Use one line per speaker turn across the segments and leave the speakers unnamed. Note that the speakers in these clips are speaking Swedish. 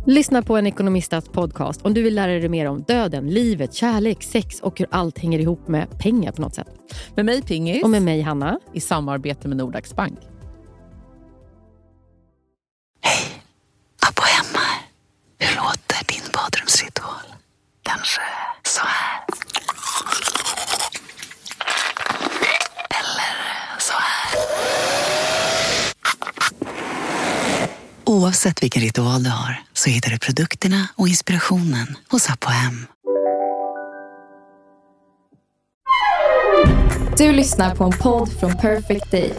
Lyssna på en ekonomistas podcast om du vill lära dig mer om döden, livet, kärlek, sex och hur allt hänger ihop med pengar på något sätt.
Med mig Pingis.
Och med mig Hanna.
I samarbete med Nordax Bank.
Hej, Abbo hemma. Hur låter din badrumsritual? Kanske så här. Eller så här. Oavsett vilken ritual du har så hittar du produkterna och inspirationen hos Abbo hem.
Du lyssnar på en podd från Perfect Day.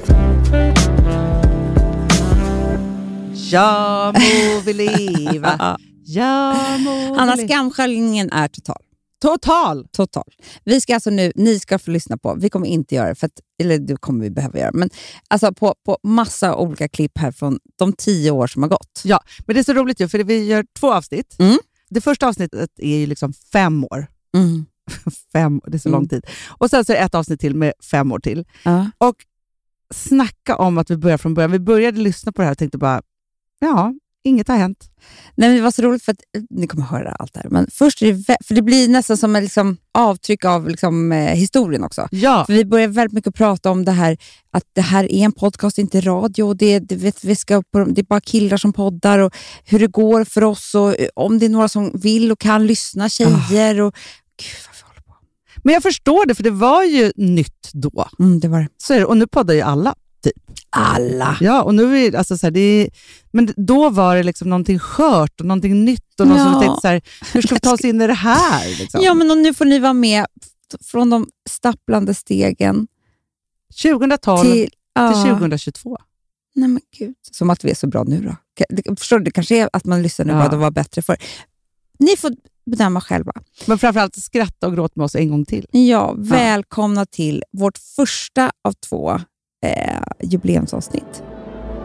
Jag må vi leva. Jag må
Hanna, skamsköljningen är total. Vi ska alltså nu, ni ska få lyssna på, vi kommer inte göra det, för att, eller det kommer vi behöva göra, men alltså på massa olika klipp här från de 10 år som har gått.
Ja, men det är så roligt ju, för vi gör 2 avsnitt. Det första avsnittet är ju liksom 5 år. 5, det är så lång tid. Och sen så är det ett avsnitt till med 5 år till. Och snacka om att vi börjar från början. Vi började lyssna på det här och tänkte bara, ja, inget har hänt.
Nej, men det var så roligt för att ni kommer höra allt det här. Men först är det, för det blir nästan som en liksom avtryck av liksom, historien också.
Ja.
För vi börjar väldigt mycket prata om det här, att det här är en podcast, inte radio. Och det är bara killar som poddar och hur det går för oss. Och om det är några som vill och kan lyssna, tjejer. Och gud, vad vi håller på.
Men jag förstår det, för det var ju nytt då.
Det var det.
Så är det, och nu poddar ju alla. Typ.
Alla.
Ja, och nu är det, alltså, så här, men då var det liksom någonting skört och någonting nytt och någon som tänkte så här, hur ska vi ta oss in i det här? Liksom?
Ja, men och nu får ni vara med från de stapplande stegen
2012 till 2022.
Nej men gud, som att vi är så bra nu då. Förstår du, det kanske är att man lyssnar nu bara, det var bättre för. Ni får bedöma själva.
Men framförallt skratta och gråta med oss en gång till.
Ja, välkomna till vårt första av 2 jubileumsavsnitt.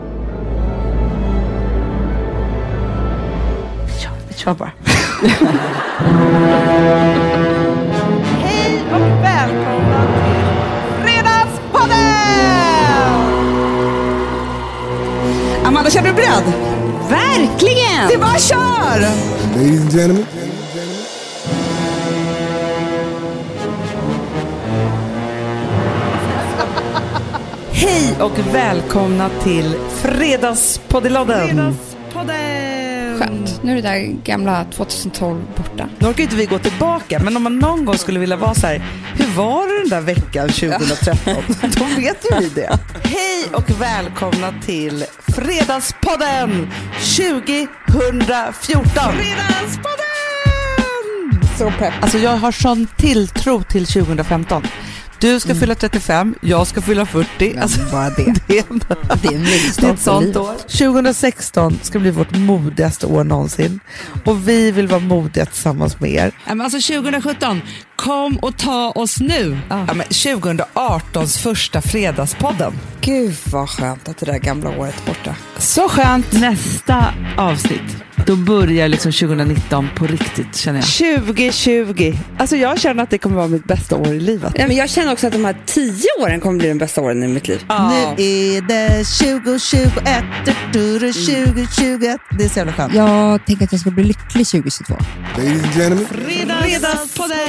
Ja, vi kör bara. Hej och välkomna till Fredagspodden! Amanda, känner du beredd?
Verkligen!
Det bara kör!
Ladies and gentlemen.
Hej och välkomna till Fredagspodden.
Skönt. Nu är det där gamla 2012 borta.
Nu orkar inte vi gå tillbaka, men om man någon gång skulle vilja vara så här, hur var det den där veckan 2013? Då vet ju vi det. Hej och välkomna till Fredagspodden 2014. Fredagspodden!
Så pepp.
Alltså jag har sån tilltro till 2015. Du ska fylla 35, jag ska fylla 40. Alltså, bara det. Det är ett sånt år. 2016 ska bli vårt modigaste år någonsin. Och vi vill vara modiga tillsammans med er.
Men alltså 2017, kom och ta oss nu.
Ja, men 2018s första Fredagspodden.
Gud vad skönt att det där gamla året är borta.
Så skönt.
Nästa avsnitt, då börjar liksom 2019 på riktigt, känner jag.
2020. Alltså jag känner att det kommer vara mitt bästa år i livet.
Ja, men jag känner också att de här 10 åren kommer bli de bästa åren i mitt liv.
Nu är det 2021. 2021. Det är så jävla skönt.
Jag tänker att jag ska bli lycklig 2022.
Ladies and gentlemen.
Fredagspodden!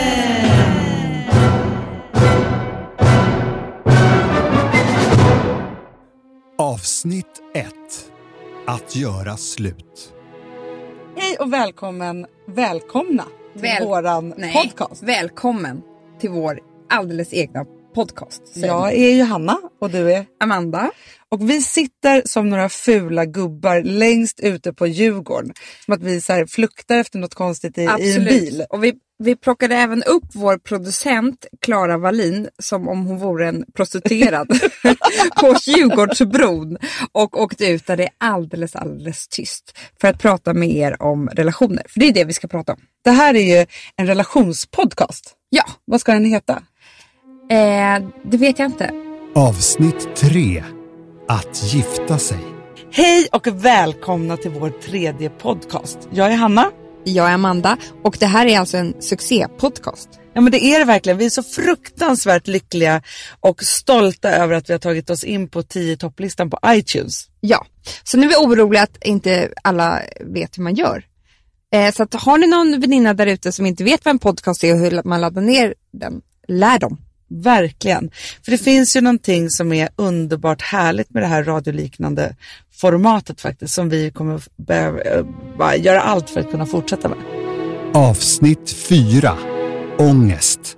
Avsnitt 1. Att göra slut.
Hej och välkomna till våran podcast.
Välkommen till vår alldeles egna podcast.
Jag är Johanna och du är
Amanda.
Och vi sitter som några fula gubbar längst ute på Djurgården. Som att vi så här fluktar efter något konstigt i en bil.
Och vi plockade även upp vår producent Clara Wallin som om hon vore en prostituerad på Djurgårdsbron. Och åkte ut där det är alldeles tyst för att prata med er om relationer. För det är det vi ska prata om.
Det här är ju en relationspodcast.
Ja.
Vad ska den heta?
Det vet jag inte.
Avsnitt 3. Att gifta sig.
Hej och välkomna till vår 3:e podcast. Jag är Hanna.
Jag är Amanda och det här är alltså en succépodcast.
Ja, men det är det verkligen. Vi är så fruktansvärt lyckliga och stolta över att vi har tagit oss in på 10 topplistan på iTunes.
Ja, så nu är vi oroliga att inte alla vet hur man gör. Så att har ni någon väninna där ute som inte vet vad en podcast är och hur man laddar ner den, lär dem.
Verkligen. För det finns ju någonting som är underbart härligt med det här radioliknande formatet faktiskt, som vi kommer behöva göra allt för att kunna fortsätta med.
Avsnitt 4. Ångest.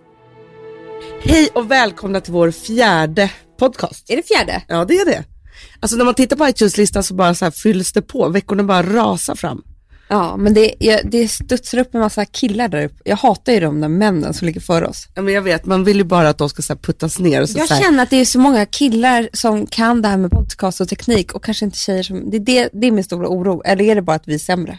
Hej och välkomna till vår 4:e podcast.
Är det 4:e?
Ja, det är det. Alltså när man tittar på iTunes-listan så bara så här fylls det på. Veckorna bara rasar fram.
Ja, men det studsar upp en massa killar där uppe. Jag hatar ju de där männen som ligger för oss.
Ja, men jag vet, man vill ju bara att de ska så här puttas ner. Och så
jag
så här.
känner att det är så många killar som kan det här med podcast och teknik och kanske inte tjejer som... Det är min stora oro. Eller är det bara att vi är sämre?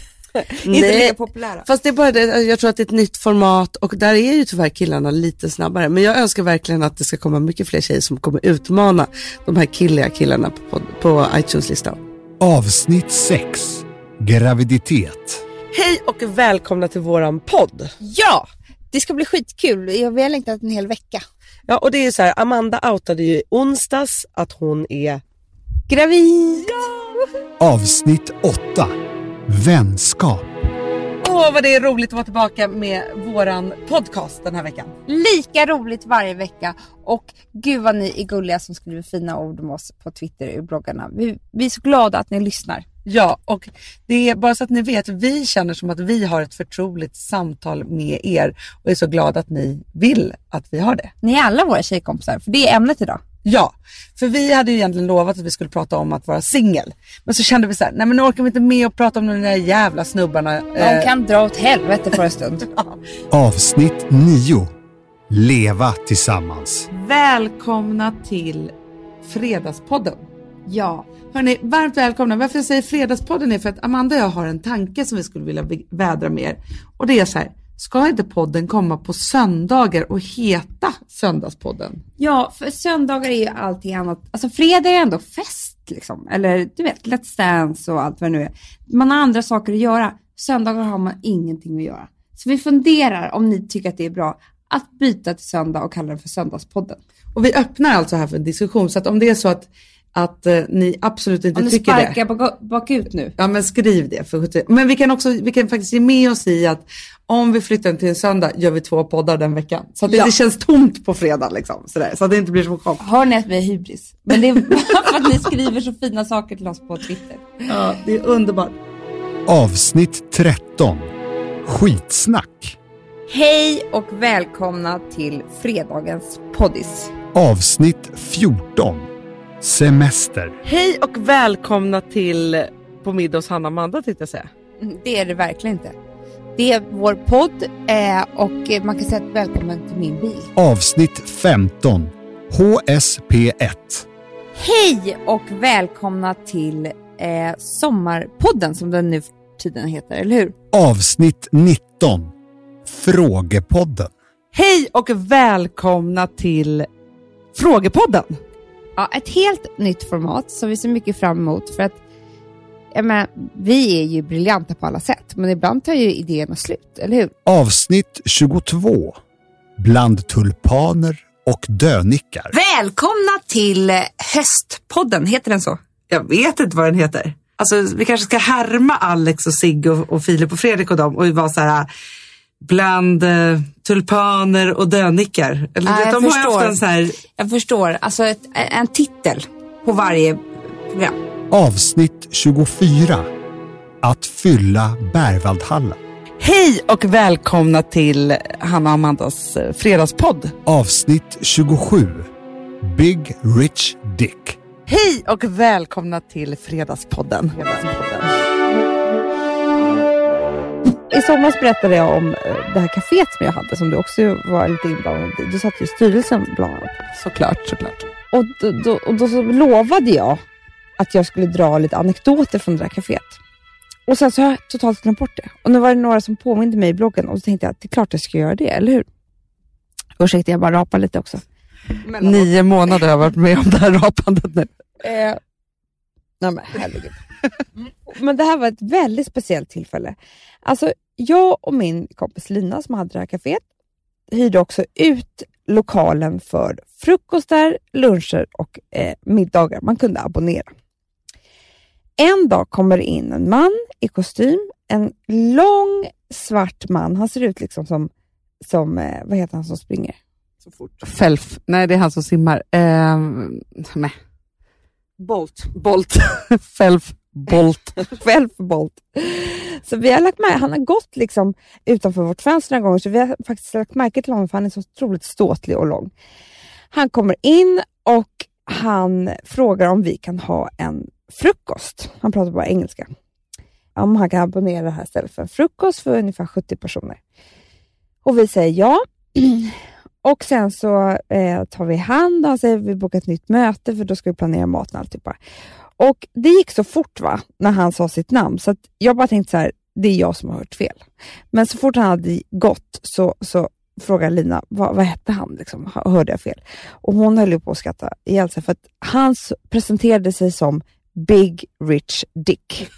Inte lika populära.
Fast det är bara det, jag tror att det är ett nytt format och där är ju tyvärr killarna lite snabbare. Men jag önskar verkligen att det ska komma mycket fler tjejer som kommer utmana de här killarna på iTunes-listan.
Avsnitt 6. Graviditet.
Hej och välkomna till våran podd.
Ja, det ska bli skitkul. Jag har längtat en hel vecka.
Ja, och det är ju så här, Amanda outade ju i onsdags att hon är gravid.
Avsnitt 8. Vänskap.
Åh, vad det är roligt att vara tillbaka med våran podcast den här veckan.
Lika roligt varje vecka. Och gud vad ni är gulliga som skriver fina ord om oss på Twitter och bloggarna. Vi är så glada att ni lyssnar.
Ja, och det är bara så att ni vet, vi känner som att vi har ett förtroligt samtal med er och är så glada att ni vill att vi har det.
Ni är alla våra tjejkompisar, för det är ämnet idag.
Ja, för vi hade ju egentligen lovat att vi skulle prata om att vara singel. Men så kände vi så här, nej men nu orkar vi inte med att prata om de där jävla snubbarna.
De kan dra åt helvete för en stund.
Avsnitt 9. Leva tillsammans.
Välkomna till Fredagspodden.
Ja.
Hörrni, varmt välkomna. Varför jag säger Fredagspodden är för att Amanda och jag har en tanke som vi skulle vilja vädra med er. Och det är så här, ska inte podden komma på söndagar och heta Söndagspodden?
Ja, för söndagar är ju allting annat. Alltså fredag är ändå fest liksom. Eller du vet, Let's Dance och allt vad det nu är. Man har andra saker att göra. Söndagar har man ingenting att göra. Så vi funderar om ni tycker att det är bra att byta till söndag och kalla det för Söndagspodden.
Och vi öppnar alltså här för en diskussion. Så att om det är så att ni absolut inte tycker det.
Om ni sparkar bakut nu.
Ja, men skriv det. Men vi kan faktiskt ge med oss i att om vi flyttar till en söndag gör vi 2 poddar den veckan. Så att det inte känns tomt på fredag liksom. Sådär, så att det inte blir så chock.
Hör ni att vi är hybris? Men det är för att ni skriver så fina saker till oss på Twitter.
Ja, det är underbart.
Avsnitt 13. Skitsnack.
Hej och välkomna till fredagens poddis.
Avsnitt 14. Semester.
Hej och välkomna till På middag hos Hanna Amanda, tänkte jag säga.
Det är det verkligen inte. Det är vår podd och man kan säga att välkommen till min bil.
Avsnitt 15. HSP1.
Hej och välkomna till Sommarpodden som den nu för tiden heter, eller hur?
Avsnitt 19. Frågepodden.
Hej och välkomna till Frågepodden.
Ja, ett helt nytt format som vi ser mycket fram emot för att vi är ju briljanta på alla sätt, men ibland tar ju idéerna slut, eller hur?
Avsnitt 22. Bland tulpaner och dönickar.
Välkomna till Höstpodden, heter den så?
Jag vet inte vad den heter. Alltså vi kanske ska härma Alex och Sigge och Filip och Fredrik och dem och vara så här bland tulpaner och dönickar. Eller
Ja,
de har haft en så här...
Jag förstår, alltså en titel på varje program.
Avsnitt 24. Att fylla Berwaldhallen.
Hej och välkomna till Hanna och Amandas fredagspodd.
Avsnitt 27. Big Rich Dick.
Hej och välkomna till Fredagspodden.
I somras berättade jag om det här kaféet som jag hade, som du också var lite inblandad i. Du satt ju i styrelsen bland annat.
Såklart.
Och då så lovade jag att jag skulle dra lite anekdoter från det där kaféet. Och sen så har jag totalt glömt bort det. Och nu var det några som påminde mig i bloggen. Och så tänkte jag att det är klart jag ska göra det, eller hur? Ursäkta, jag bara rapar lite också.
9 månader har jag varit med om det här rapandet nu.
Nej men herregud. Men det här var ett väldigt speciellt tillfälle. Alltså jag och min kompis Lina som hade det här kaféet, hyrde också ut lokalen för frukostar, luncher och middagar. Man kunde abonnera. En dag kommer det in en man i kostym. En lång svart man. Han ser ut liksom som vad heter han som springer?
Så fort. Felf. Nej, det är han som simmar. Nej. Bolt. Felf. Bolt. Så vi har lagt märke, han har gått liksom utanför vårt fönster några gånger, så vi har faktiskt lagt märke till honom för han är så otroligt ståtlig och lång. Han kommer in och han frågar om vi kan ha en frukost. Han pratar bara engelska. Om han kan abonnera det här stället för en frukost för ungefär 70 personer. Och vi säger ja. Och sen så tar vi hand och han säger vi bokar ett nytt möte för då ska vi planera maten och alltihopa. Och det gick så fort när han sa sitt namn. Så att jag bara tänkte så här, det är jag som har hört fel. Men så fort han hade gått så frågade Lina, vad hette han? Liksom, hörde jag fel? Och hon höll ju på att skratta ihjäl sig för att han presenterade sig som Big Rich Dick.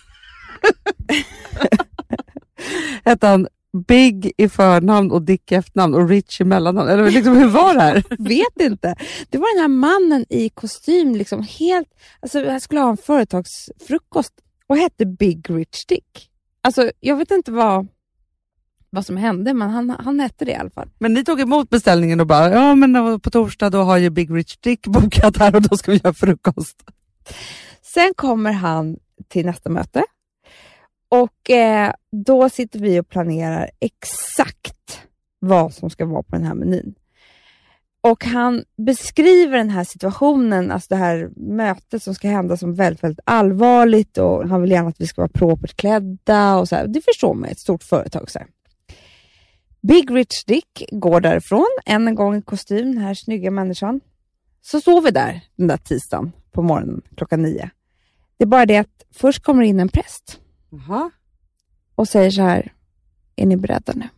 Hette han Big i förnamn och Dick i efternamn och Rich i mellannamn? Eller liksom, hur var det här? Vet inte. Det var den här mannen i kostym liksom helt, alltså jag skulle ha en företagsfrukost och hette Big Rich Dick. Alltså jag vet inte vad som hände, men han hette det i alla fall. Men ni tog emot beställningen och bara, ja men på torsdag då har ju Big Rich Dick bokat här och då ska vi göra frukost. Sen kommer han till nästa möte. Och då sitter vi och planerar exakt vad som ska vara på den här menyn. Och han beskriver den här situationen, alltså det här mötet som ska hända som väldigt, väldigt allvarligt. Och han vill gärna att vi ska vara propert klädda och så här. Det förstår man, ett stort företag så här. Big Rich Dick går därifrån, än en gång i kostym, den här snygga människan. Så står vi där den där tisdagen på morgonen 9:00. Det är bara det att först kommer in en präst. Aha. Och säger så här, är ni beredda nu?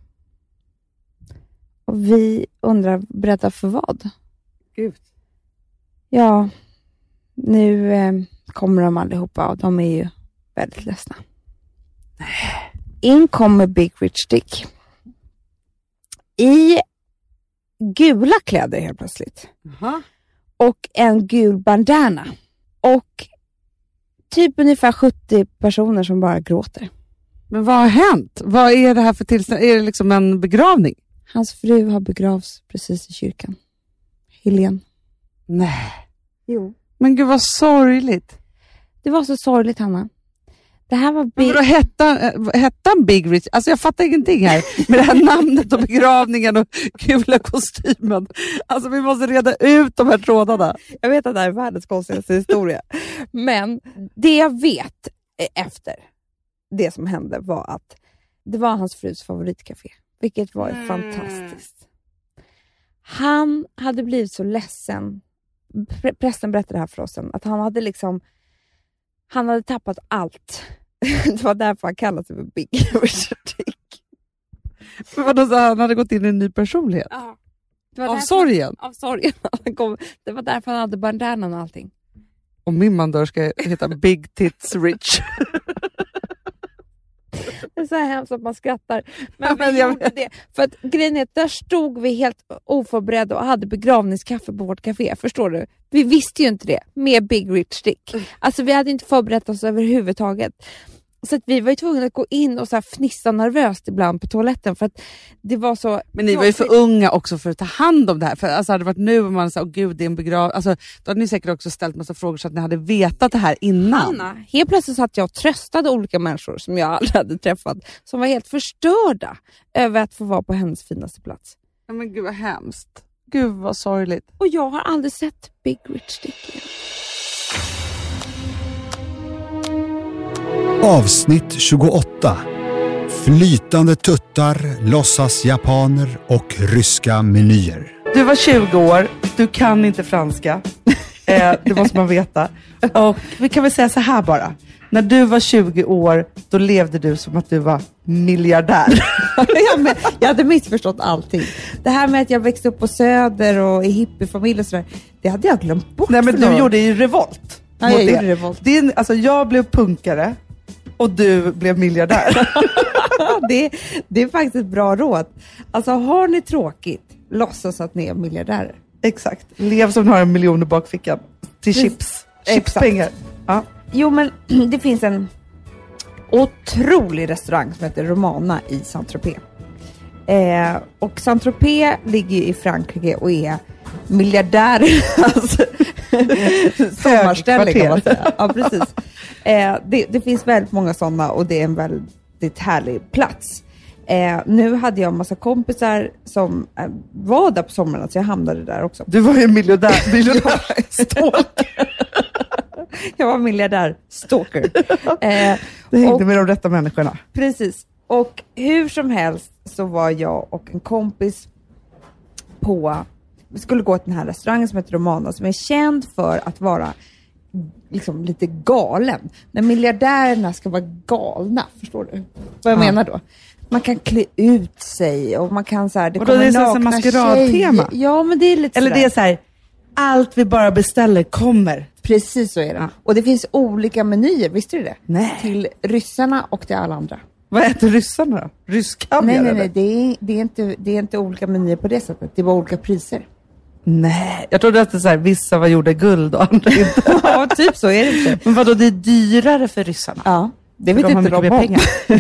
Och vi undrar, beredda för vad? Gud. Ja, nu kommer de allihopa och de är ju väldigt ledsna. In kommer Big Rich Dick. I gula kläder helt plötsligt. Aha. Och en gul bandana. Och typ ungefär 70 personer som bara gråter. Men vad har hänt? Vad är det här för tillstånd? Är det liksom en begravning? Hans fru har begravts precis i kyrkan. Helene. Nej. Jo. Men gud vad sorgligt. Det var så sorgligt, Hanna. Det här var Big... Men hette han Big Rich? Alltså jag fattar ingenting här. Med det här namnet och begravningen och gula kostymen. Alltså vi måste reda ut de här trådarna. Jag vet att det här är världens konstigaste historia. Men det jag vet efter det som hände var att det var hans frus favoritcafé. Vilket var fantastiskt. Han hade blivit så ledsen. Prästen berättade det här för oss sen. Att han hade tappat allt. Det var därför han kallade sig för Big Rich Dick. Men vadå, så han hade gått in i en ny personlighet? Ja. Av sorgen? Av sorgen. Det var därför han hade bandanan och allting. Och min man där ska heta Big Tits Rich. Det är så här hemskt att man skrattar. Men vi gjorde det. För att grejen är att där stod vi helt oförberedda och hade begravningskaffe på vårt café. Förstår du? Vi visste ju inte det. Med Big Rich Dick. Alltså vi hade inte förberett oss överhuvudtaget. Så att vi var ju tvungna att gå in och så här fnissa nervöst ibland på toaletten. För att det var så... Men ni var ju för unga också för att ta hand om det här. För alltså hade det varit nu och man sa, gud det är en begravning. Alltså då hade ni säkert också ställt massa frågor så att ni hade vetat det här innan. Hanna, helt plötsligt satt jag och tröstade olika människor som jag aldrig hade träffat. Som var helt förstörda över att få vara på hennes finaste plats. Ja, men gud vad hemskt. Gud vad sorgligt. Och jag har aldrig sett Big Rich Dick igen.
Avsnitt 28. Flytande tuttar, låtsas japaner och ryska menyer.
Du var 20 år, du kan inte franska. Det måste man veta. Och vi kan väl säga så här bara. När du var 20 år, då levde du som att du var miljardär. Jag hade missförstått allting. Det här med att jag växte upp på Söder och i hippiefamilj och sådär, det hade jag glömt bort. Nej, men du gjorde ju revolt. Ja, jag gjorde revolt. Alltså jag blev punkare. Och du blev miljardär.
det är faktiskt ett bra råd. Alltså har ni tråkigt, låtsas att ni är miljardärer.
Exakt. Lev som har 1 miljon i bakfickan. Till chips. Chipspengar. Ja.
Jo, men det finns en otrolig restaurang som heter Romana i Saint-Tropez. Och Saint-Tropez ligger i Frankrike och är miljardär. Alltså, sommarställe kan man säga. Ja, precis. Det finns väldigt många sådana och det är en väldigt härlig plats. Nu hade jag en massa kompisar som var där på sommaren, så jag hamnade där också.
Du var ju miljardär-stalker.
Jag var miljardär-stalker.
Det hängde med de rätta människorna.
Precis. Och hur som helst så var jag och en kompis vi skulle gå till den här restaurangen som heter Romana, som är känd för att vara liksom lite galen. När miljardärerna ska vara galna, förstår du vad jag menar då? Man kan klä ut sig och man kan så här, det
och då
kommer
är det
nakna
så maskeradtema.
Ja, men det är lite
eller sådär. Det är så här, allt vi bara beställer kommer.
Precis så är det. Ja. Och det finns olika menyer, visste du det?
Nej.
Till ryssarna och till alla andra.
Vad äter ryssarna då? Ryskkaviar?
Nej, det är inte olika menyer på det sättet. Det var olika priser.
Nej, jag trodde att det så här, vissa var gjorda guld och andra inte.
Ja, typ så är det inte.
Men vadå, det är dyrare för ryssarna?
Ja, det vet inte de pengar.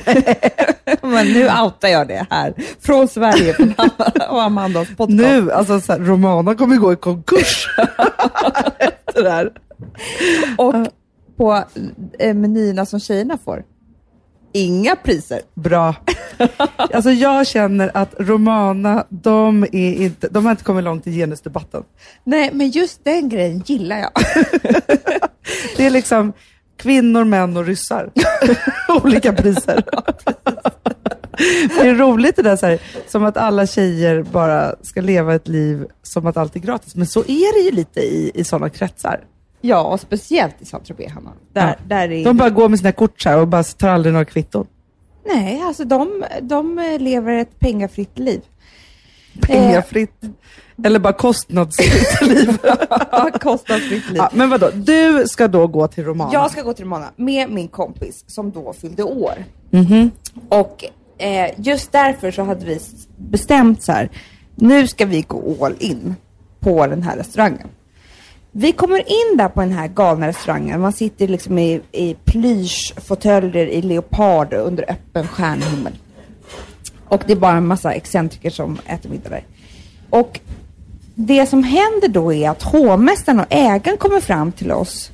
Men nu outar jag det här. Från Sverige och Amandas podcast.
Nu, alltså så här, Romana kommer gå i konkurs. Efter det här.
Och på menyerna som tjejerna får. Inga priser.
Bra. Alltså jag känner att Romana, de har inte kommit långt i genusdebatten.
Nej, men just den grejen gillar jag.
Det är liksom kvinnor, män och ryssar. Olika priser. Det är roligt det där så här, som att alla tjejer bara ska leva ett liv som att allt är gratis. Men så är det ju lite i sådana kretsar.
Ja, och speciellt i Saint-Tropez, Hanna. Där är...
De bara går med sina kort så här och bara tar aldrig några kvitton.
Nej, alltså de lever ett pengafritt liv.
Pengafritt? Eller bara kostnadsfritt liv?
Ja, kostnadsfritt liv.
Ja, men vadå? Du ska då gå till Romana?
Jag ska gå till Romana med min kompis som då fyllde år.
Mm-hmm.
Och just därför så hade vi bestämt så här. Nu ska vi gå all in på den här restaurangen. Vi kommer in där på den här galna restaurangen. Man sitter liksom i plyschfåtöljer i leopard under öppen stjärnhimmel. Och det är bara en massa excentriker som äter middag där. Och det som händer då är att hovmästaren och ägaren kommer fram till oss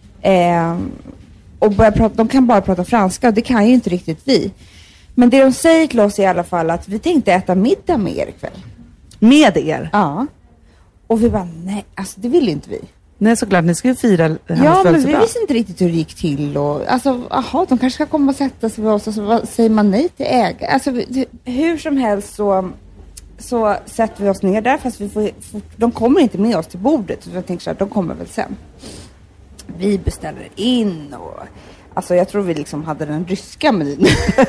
och börjar prata. De kan bara prata franska och det kan ju inte riktigt vi. Men det de säger till oss är i alla fall att vi tänkte äta middag med er ikväll.
Med er?
Ja. Och vi bara, nej, alltså det vill inte vi.
Nej, såklart, ni ska ju fira hennes
födelsedag. Men vi visste inte riktigt hur det gick till. Och, alltså, de kanske ska komma och sätta sig med oss och så säger man nej till ägare. Alltså, hur som helst så sätter vi oss ner där, fast de kommer inte med oss till bordet. Så jag tänker så här, de kommer väl sen. Vi beställer in och... Alltså jag tror vi liksom hade den ryska menyn.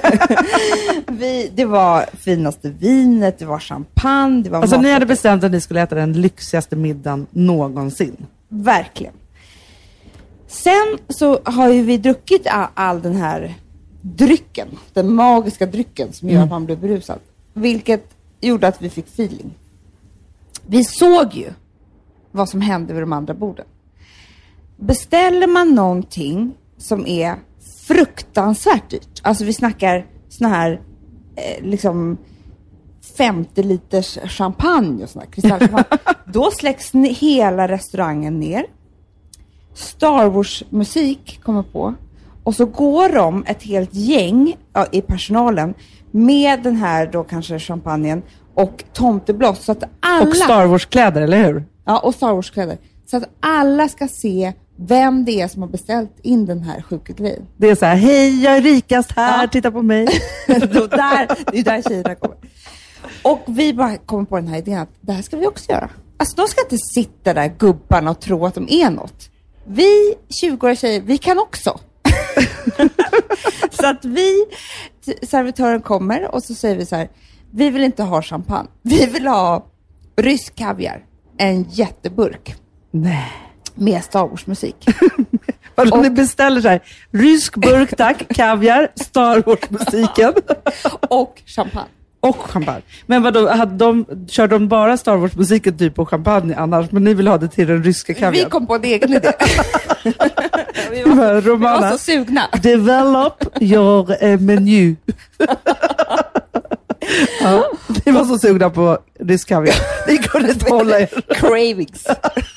Det var finaste vinet, det var champagne, det var
alltså ni hade bestämt att ni skulle äta den lyxigaste middagen någonsin.
Verkligen. Sen så har ju vi druckit all den här drycken, den magiska drycken som gör att man blir berusad. Vilket gjorde att vi fick feeling. Vi såg ju vad som hände vid de andra borden. Beställer man någonting som är fruktansvärt dyrt. Alltså vi snackar såna här liksom 50 liters champagne och såna här kristallchampagne. Då släcks hela restaurangen ner. Star Wars musik kommer på. Och så går de ett helt gäng i personalen med den här då kanske champagnen och tomteblås. Så att alla...
Och Star Wars-kläder, eller hur?
Ja, och Star Wars-kläder. Så att alla ska se vem det är som har beställt in den här sjuka grejen.
Det är så här, hej jag är rikast här, titta på mig.
Det är där tjejerna kommer. Och vi bara kommer på den här idén att det här ska vi också göra. Alltså de ska inte sitta där gubbarna och tro att de är något. Vi 20-åriga tjejer, vi kan också. Så att servitören kommer och så säger vi så här, vi vill inte ha champagne. Vi vill ha rysk kaviar. En jätteburk.
Nej.
Med Star Wars musik.
Vadå, ni beställer så här, rysk burk tack, kaviar, Star Wars-musiken.
Och champagne.
Och champagne. Men vadå, körde de bara Star Wars-musiken typ och champagne annars? Men ni vill ha det till den ryska kaviaren?
Vi kom på en egen idé. vi var så sugna.
Develop your menu. Ja, ni var så sugna på rysk kaviar. Ni kunde inte hålla er.
Cravings.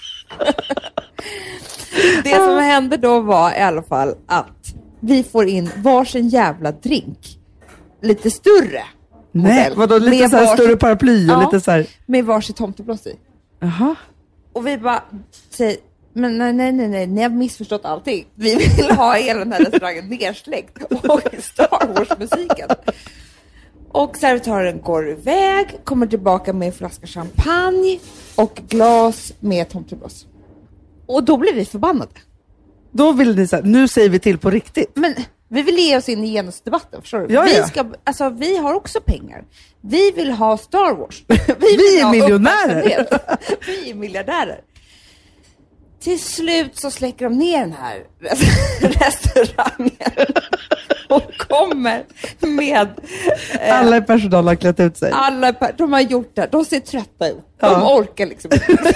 Det som hände då var i alla fall att vi får in varsin jävla drink. Lite större.
Nej, vadå, lite så här större paraply och lite så här.
Med varsitt tomteblås i.
Jaha.
Och vi bara säger, men nej, ni har missförstått allting. Vi vill ha hela den här restaurangen nersläckt och Star Wars-musiken. Och servitören går iväg, kommer tillbaka med en flaska champagne och glas med tomteblås. Och då blir vi förbannade.
Då vill ni säga, nu säger vi till på riktigt.
Men vi vill ge oss in i genusdebatten, förstår du?
Ja.
Vi har också pengar. Vi vill ha Star Wars.
Vi är miljonärer.
Vi är miljardärer. Till slut så släcker de ner den här restaurangen och kommer med...
alla i personal har klätt ut sig.
De har gjort det. De ser trötta ut. De orkar liksom inte.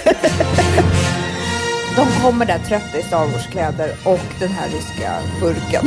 De kommer där trötta i Star Wars-kläder och den här ryska burken.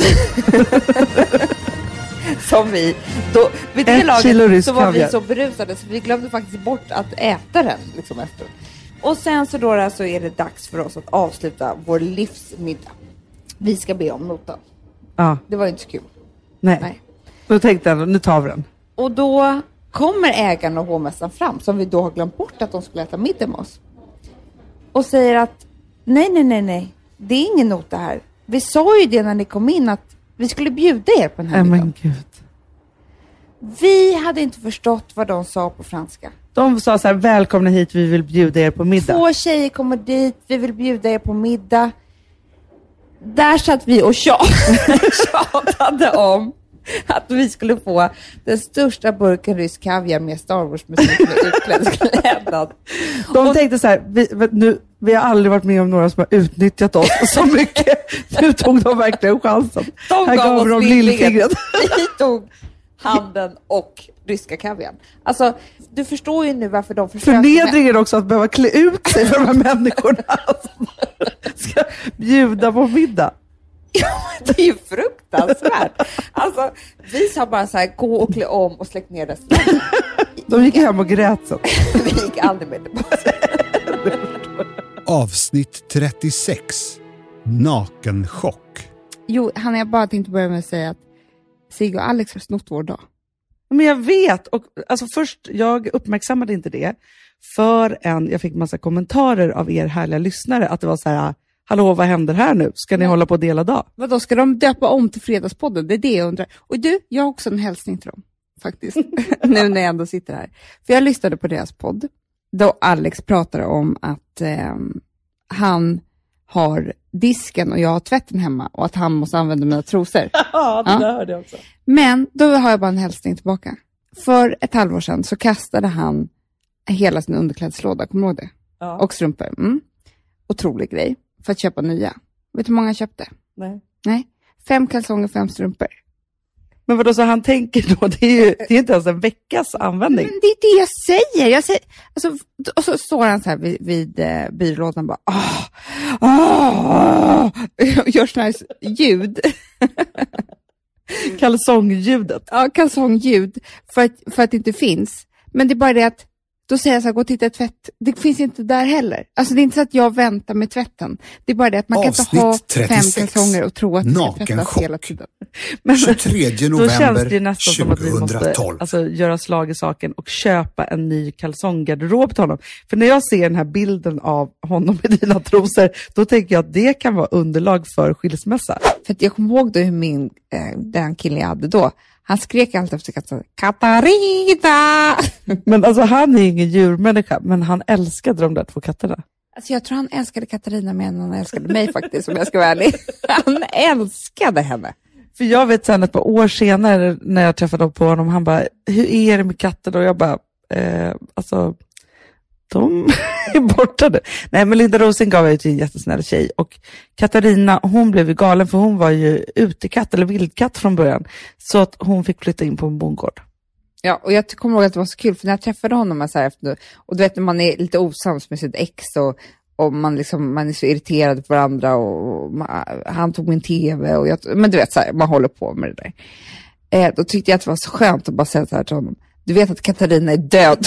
Som vid det laget så var vi så berusade så vi glömde faktiskt bort att äta den liksom efter. Och sen så då så är det dags för oss att avsluta vår livsmiddag. Vi ska be om notan.
Ja.
Det var inte så kul.
Nej. Då tänkte jag, nu tar vi den.
Och då kommer ägaren och hovmästaren fram, som vi då har glömt bort att de skulle äta middag med oss. Och säger att nej. Det är ingen nota här. Vi sa ju det när ni kom in att vi skulle bjuda er på den här middagen.
Men gud.
Vi hade inte förstått vad de sa på franska.
De sa så här, välkomna hit, vi vill bjuda er på middag.
2 tjejer kommer dit, vi vill bjuda er på middag. Där satt vi och tjatade om att vi skulle få den största burken rysk kaviar med Star Wars-musik med utklädsklädnad.
De tänkte så här, vi har aldrig varit med om några som har utnyttjat oss så mycket. Nu tog de verkligen chansen.
Här
gav de lillfingret.
Vi tog handen och ryska kaviarn. Alltså, du förstår ju nu varför de försöker...
Förnedringen också att behöva klä ut sig för de här människorna som ska bjuda på middag.
Ja, det är ju fruktansvärt. Alltså, vi sa bara så här, gå och klä om och släck ner restaurangen.
De gick hem och grät så.
Vi gick aldrig med tillbaka.
Avsnitt 36. Nakenchock.
Jo, Hanna, jag bara tänkte börja med att säga att Sigge och Alex har snott vår dag.
Men jag vet, och alltså först, jag uppmärksammade inte det förrän jag fick massa kommentarer av er härliga lyssnare att det var så här, hallå, vad händer här nu? Ska ni hålla på dela dag?
Vadå, ska de döpa om till Fredagspodden? Det är det jag undrar. Och du, jag har också en hälsning till dem, faktiskt. Nu när jag ändå sitter här. För jag lyssnade på deras podd, då Alex pratade om att han har disken och jag har tvätten hemma och att han måste använda mina trosor.
Ja, det hörde jag också.
Men då har jag bara en hälsning tillbaka. För ett halvår sedan så kastade han hela sin underklädslåda, kommer du ihåg det?
Ja.
Och strumpor. Otrolig grej. För att köpa nya. Vet du hur många han köpte? Nej. 5 kalsonger, 5 strumpor.
Men vadå, så han tänker då, det är inte ens en veckas användning.
Men det är det jag säger. Alltså, och så står han så här vid byrålådan och bara gör sån här ljud.
Kalsongljudet.
Ja, kalsongljud. För att det inte finns. Men det är bara det att då säger jag så här, gå och titta i tvätt. Det finns inte där heller. Alltså det är inte så att jag väntar med tvätten. Det är bara det att man kan inte ha 5 kalsonger och tro att det ska tvättas hela tiden.
Men 23 november
då känns det ju nästan
2012.
som att vi måste göra slag i saken och köpa en ny kalsonggarderob till honom. För när jag ser den här bilden av honom med dina trosor, då tänker jag att det kan vara underlag för skilsmässa.
För att jag kommer ihåg då hur den killen jag hade då, han skrek alltid efter Katarina!
Men alltså han är ingen djurmänniska, men han älskade de där 2 katterna.
Alltså jag tror han älskade Katarina mer än han älskade mig faktiskt, om jag ska vara ärlig. Han älskade henne.
För jag vet sen ett par år senare när jag träffade på honom, han bara, hur är det med katten? Och jag bara, alltså, De är borta nu. Nej, men Linda Rosing är ju en jättesnäll tjej. Och Katarina, hon blev ju galen för hon var ju utekatt eller vildkatt från början. Så att hon fick flytta in på en bondgård.
Ja, och jag kommer ihåg att det var så kul för när jag träffade honom så här efter, och du vet när man är lite osams med sitt ex och man är så irriterad på varandra och han tog min tv och men du vet så här, man håller på med det där. Då tyckte jag att det var så skönt att bara säga så här till honom. Du vet att Katarina är död.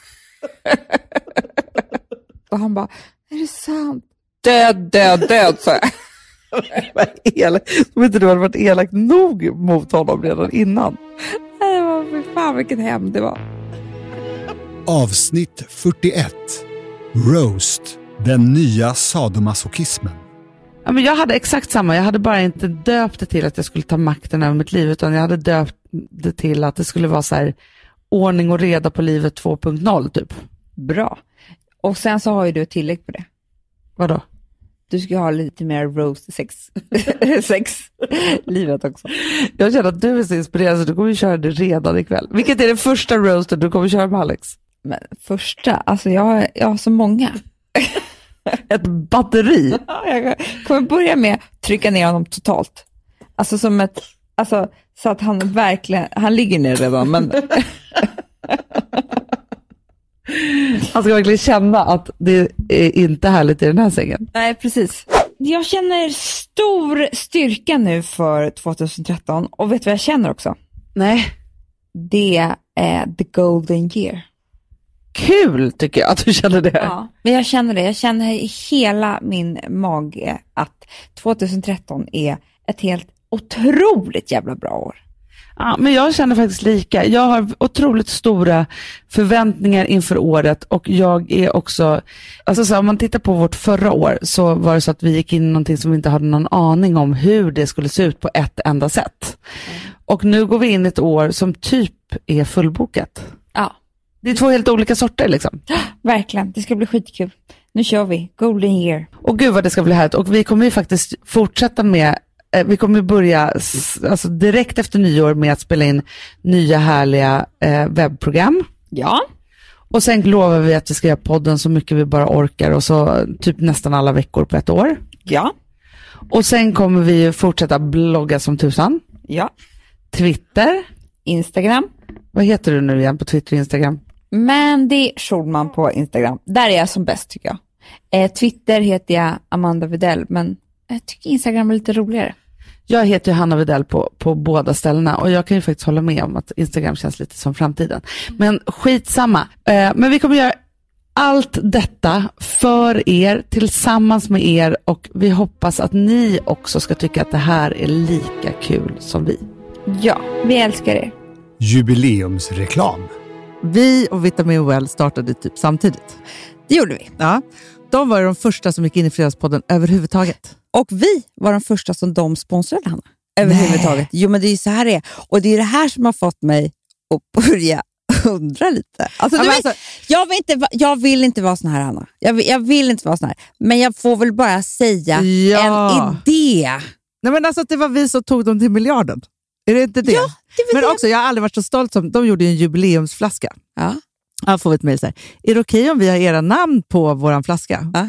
Och han bara, är det sant? Död, så jag.
Som inte du hade varit elak nog mot honom redan innan.
Nej, för fan vilket hem det var.
Avsnitt 41. Roast. Den nya sadomasochismen.
Ja, men jag hade exakt samma. Jag hade bara inte döpt det till att jag skulle ta makten över mitt liv, utan jag hade döpt det till att det skulle vara så här ordning och reda på livet 2.0 typ.
Bra. Och sen så har ju du ett tillägg på det.
Vadå?
Du ska ha lite mer roast sex livet också.
Jag känner att du är så inspirerad så du kommer köra det redan ikväll. Vilket är det första roasten du kommer köra med Alex?
Men första? Alltså jag har så många.
Ett batteri.
Jag kommer börja med att trycka ner honom totalt. Alltså som ett, alltså så att han verkligen, han ligger ner redan men
han ska verkligen känna att det är inte härligt i den här sängen.
Nej, precis. Jag känner stor styrka nu för 2013 och vet du vad jag känner också?
Nej.
Det är the golden year.
Kul tycker jag att du känner det.
Ja, men jag känner det. Jag känner i hela min mage att 2013 är ett helt otroligt jävla bra år.
Ja, men jag känner faktiskt lika. Jag har otroligt stora förväntningar inför året och jag är också, alltså så om man tittar på vårt förra år så var det så att vi gick in i någonting som vi inte hade någon aning om hur det skulle se ut på ett enda sätt. Och nu går vi in ett år som typ är fullbokat.
Ja.
Det är två helt olika sorter liksom.
Verkligen, det ska bli skitkul. Nu kör vi, golden year.
Och gud vad det ska bli härligt. Och vi kommer ju faktiskt fortsätta med, vi kommer börja alltså direkt efter nyår med att spela in nya härliga webbprogram.
Ja.
Och sen lovar vi att vi ska göra podden så mycket vi bara orkar och så typ nästan alla veckor på ett år.
Ja.
Och sen kommer vi fortsätta blogga som tusan.
Ja.
Twitter.
Instagram.
Vad heter du nu igen på Twitter och Instagram?
Mandy Schulman på Instagram. Där är jag som bäst tycker jag. Twitter heter jag Amanda Videll, men jag tycker Instagram är lite roligare.
Jag heter Hanna Videll på båda ställena och jag kan ju faktiskt hålla med om att Instagram känns lite som framtiden. Men skitsamma. Men vi kommer göra allt detta för er, tillsammans med er och vi hoppas att ni också ska tycka att det här är lika kul som vi.
Ja, vi älskar er.
Jubileumsreklam.
Vi och Vitamin Well startade typ samtidigt.
Det gjorde vi.
Ja. De var de första som gick in i Fredagspodden överhuvudtaget.
Och vi var de första som de sponsrade, Hanna. Överhuvudtaget. Jo, men det är ju så här det är. Och det är det här som har fått mig att börja undra lite. Alltså, du vet, jag vill inte vara sån här, Hanna. Jag vill inte vara sån här. Men jag får väl bara säga en idé.
Nej, men alltså att det var vi som tog dem till miljarden. Är det inte det?
Ja, det
men
det.
också, jag har aldrig varit så stolt som de gjorde en jubileumsflaska.
Ja.
Jag får ett mejl så här. Är det okej om vi har era namn på våran flaska?
Ja.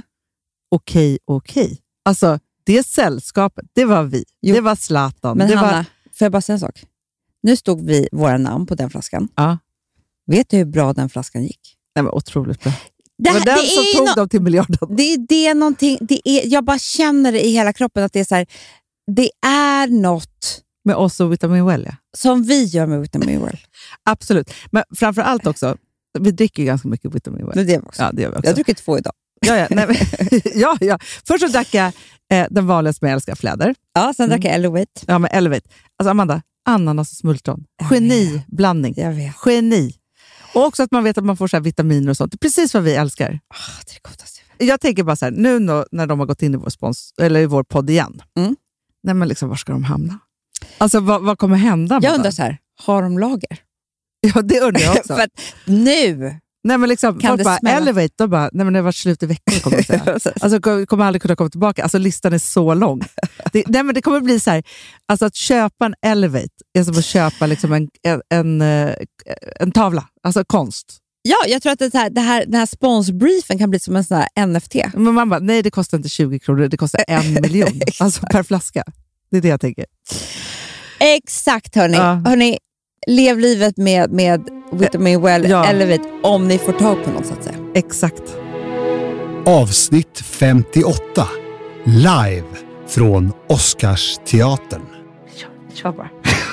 Okej. Alltså, det sällskapet, det var vi. Jo. Det var Zlatan.
Men
det
Hanna,
var...
får jag bara säga en sak? Nu stod vi våra namn på den flaskan.
Ja.
Vet du hur bra den flaskan gick?
Nej, men otroligt bra.
Det
var den som tog dem till miljarden.
Det är någonting, jag bara känner det i hela kroppen att det är så här, det är något
med oss och Vitamin Well, ja.
Som vi gör med Vitamin Well.
Absolut. Men framförallt också, vi dricker ju ganska mycket Vitamin Well.
Det gör vi också.
Ja, det gör vi också.
Jag har druckit 2 idag.
Ja. Nej, men, ja. Först så drack jag den vanligaste som jag älskar, fläder.
Ja, sen drack jag Elevate.
Ja, men Elevate. Alltså Amanda, ananas och smultron. Geniblandning.
Jag vet.
Geni. Och också att man vet att man får så här vitaminer och sånt. Det är precis vad vi älskar.
Det är gott.
Jag tänker bara så här, nu när de har gått in i i vår podd igen. Nej, men liksom, var ska de hamna? Alltså, vad kommer hända?
Jag undrar så här, har de lager?
Ja, det undrar jag också.
För att nu
nej, men liksom,
kan
folk
det
bara,
smälla.
Elevate, då bara, nej men det har varit slut i veckan, kommer jag säga. Alltså kommer aldrig kunna komma tillbaka. Alltså listan är så lång. Nej, men det kommer bli så här, alltså att köpa en Elevate är som att köpa liksom en tavla, alltså konst.
Ja, jag tror att den här sponsbriefen kan bli som en sån här NFT.
Men man bara, nej det kostar inte 20 kronor, det kostar 1 miljon. Alltså per flaska. Det är det jag tänker.
Exakt hörni. Ja. Hörni, lev livet med Vitamin Well Elevate om ni får tag på något så att säga.
Exakt.
Avsnitt 58. Live från Oscarsteatern.
Kör bara.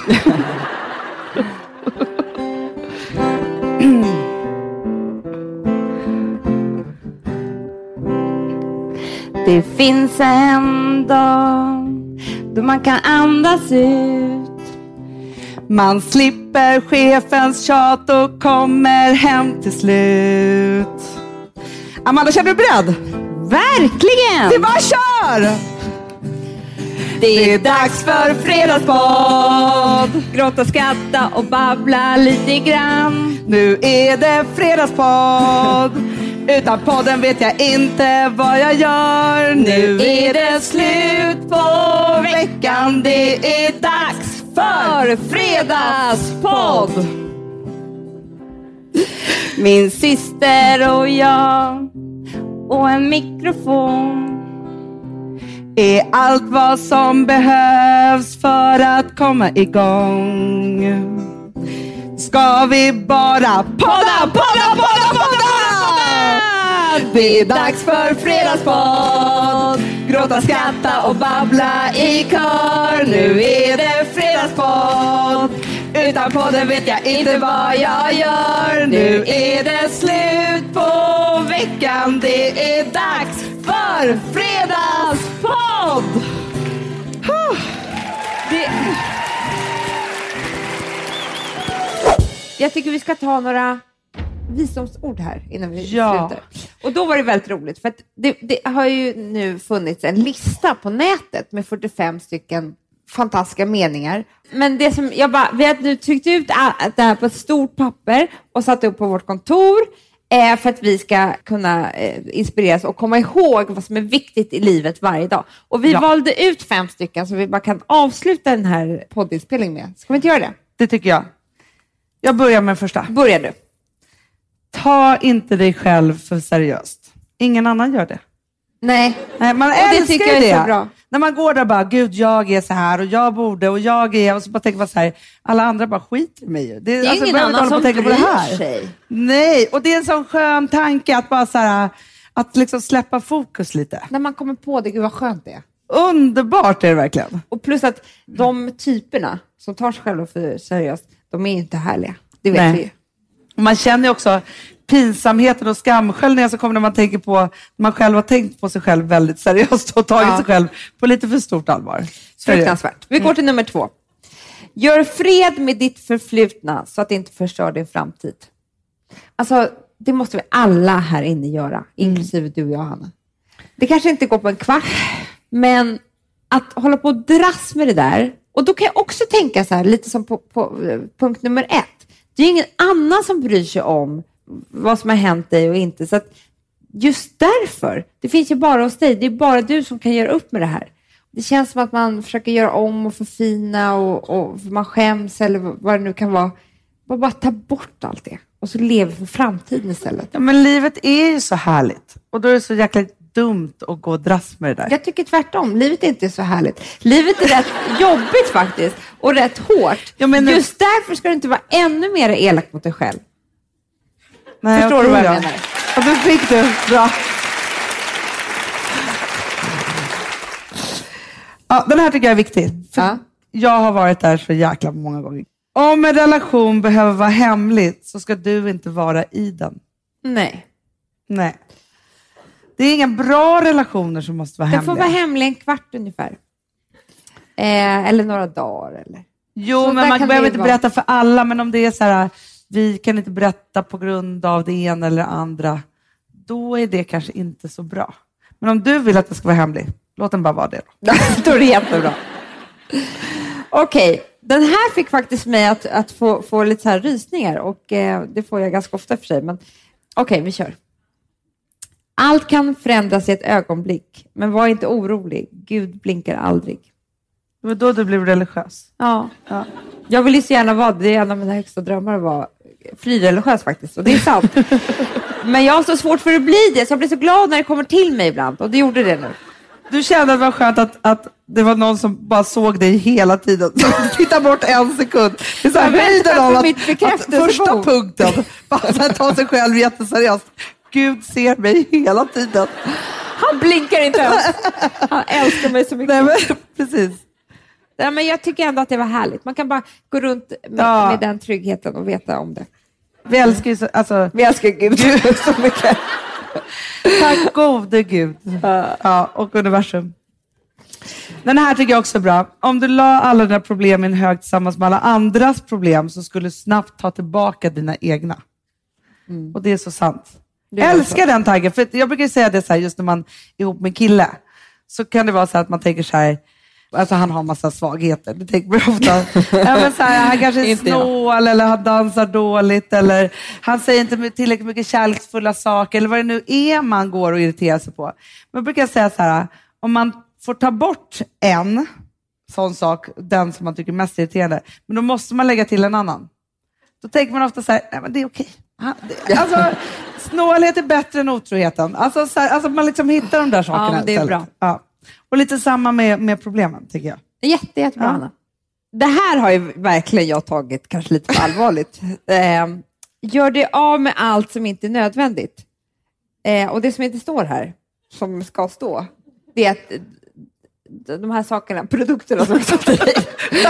Det finns en dag då man kan andas ut.
Man slipper chefens tjat och kommer hem till slut. Amanda, känner du beredd?
Verkligen!
Det bara kör! Det är dags för fredagspodd.
Gråta, skratta och babbla lite grann.
Nu är det fredagspodd. Utan podden vet jag inte vad jag gör. Nu är det slut på veckan. Det är dags för fredagspodd.
Min syster och jag och en mikrofon
är allt vad som behövs för att komma igång. Ska vi bara podda! Det är dags för fredagspodd. Gråta, skratta och babbla i kör. Nu är det fredagspodd. Utan podden vet jag inte vad jag gör. Nu är det slut på veckan. Det är dags för fredagspodd.
Jag tycker vi ska ta några visdomsord här innan vi slutar. Och då var det väldigt roligt för att det har ju nu funnits en lista på nätet med 45 stycken fantastiska meningar. Men det som vi har nu tryckt ut det här på ett stort papper och satt upp på vårt kontor för att vi ska kunna inspireras och komma ihåg vad som är viktigt i livet varje dag. Och vi valde ut 5 stycken så vi bara kan avsluta den här poddinspelningen med. Ska vi inte göra det?
Det tycker jag. Jag börjar med första.
Börja du.
Ta inte dig själv för seriöst. Ingen annan gör det.
Nej.
Man
och
älskar
det tycker jag är så bra.
När man går där och bara, gud jag är så här och jag borde och jag är, och så bara tänker man så här, alla andra bara skiter i mig. Det är alltså, ingen annan som bryr sig. Nej, och det är en sån skön tanke att bara så här, att liksom släppa fokus lite.
När man kommer på det, gud vad skönt det är.
Underbart är det verkligen.
Och plus att de typerna som tar sig själva för seriöst, de är inte härliga. Det vet vi ju.
Man känner ju också pinsamheten och skamskällningen som kommer när man tänker på, när man själv har tänkt på sig själv väldigt seriöst och tagit sig själv på lite för stort allvar.
Fruktansvärt. Vi går till nummer 2. Gör fred med ditt förflutna så att det inte förstör din framtid. Alltså, det måste vi alla här inne göra, inklusive du och jag, Hanna. Det kanske inte går på en kvart, men att hålla på och dras med det där. Och då kan jag också tänka så här, lite som på punkt nummer 1. Det är ingen annan som bryr sig om vad som har hänt dig och inte. Så att just därför, det finns ju bara hos dig. Det är bara du som kan göra upp med det här. Det känns som att man försöker göra om och förfina och man skäms eller vad det nu kan vara. Bara ta bort allt det. Och så lever för framtiden istället.
Ja, men livet är ju så härligt. Och då är det så jäkla dumt att gå och dras med det där.
Jag tycker tvärtom. Livet är inte så härligt. Livet är rätt jobbigt faktiskt. Och rätt hårt. Ja, men just därför ska du inte vara ännu mer elak mot dig själv.
Nej,
förstår du vad jag menar?
Och då fick du. Bra. Ja, den här tycker jag är viktig. För jag har varit där så jäkla många gånger. Om en relation behöver vara hemlig så ska du inte vara i den.
Nej.
Det är inga bra relationer som måste vara hemliga.
Det får vara hemlig en kvart ungefär. Eller några dagar. Eller.
Jo, så men man behöver inte berätta för alla. Men om det är så här, vi kan inte berätta på grund av det ena eller andra. Då är det kanske inte så bra. Men om du vill att det ska vara hemlig, låt den bara vara det då.
Då är det jättebra. Okej, den här fick faktiskt mig att få lite så här rysningar. Och det får jag ganska ofta för sig. Men okej, vi kör. Allt kan förändras i ett ögonblick. Men var inte orolig. Gud blinkar aldrig.
Det var då du blev religiös.
Ja. Jag vill ju så gärna vara det. En av mina högsta drömmar var frireligiös faktiskt, och det är sant. Men jag har så svårt för att bli det, så jag blir så glad när det kommer till mig ibland, och det gjorde det nu.
Du kände att det var skönt att det var någon som bara såg dig hela tiden. Titta bort en sekund. Det är så här höjden av att första punkten, bara ta sig själv jätteseriöst. Gud ser mig hela tiden.
Han blinkar inte ens. Han älskar mig så mycket.
Nej, men, precis.
Ja, men jag tycker ändå att det var härligt. Man kan bara gå runt med den tryggheten och veta om det.
Vi älskar ju
vi älskar Gud så mycket.
Tack gode Gud. Ja, och universum. Den här tycker jag också är bra. Om du la alla dina problem i en hög tillsammans med alla andras problem, så skulle du snabbt ta tillbaka dina egna. Och det är så sant. Jag älskar den taggen. För jag brukar säga det så här, just när man är ihop med en kille. Så kan det vara så att man tänker så här, alltså han har massa svagheter. Det tänker man ofta. Men så här, han kanske är snål, eller han dansar dåligt, eller han säger inte tillräckligt mycket kärleksfulla saker, eller vad det nu är man går och irriterar sig på. Men jag brukar säga så här, om man får ta bort en sån sak, den som man tycker är mest irriterande, men då måste man lägga till en annan. Då tänker man ofta så här, nej men det är okej. Alltså, snålhet är bättre än otroheten. Alltså man liksom hittar de där sakerna.
Ja, det är bra.
Ja. Och lite samma med problemen, tycker jag.
Jättebra, Anna. Det här har ju verkligen jag tagit kanske lite för allvarligt. Gör det av med allt som inte är nödvändigt. Och det som inte står här, som ska stå, det är att de här sakerna, produkterna som står till dig.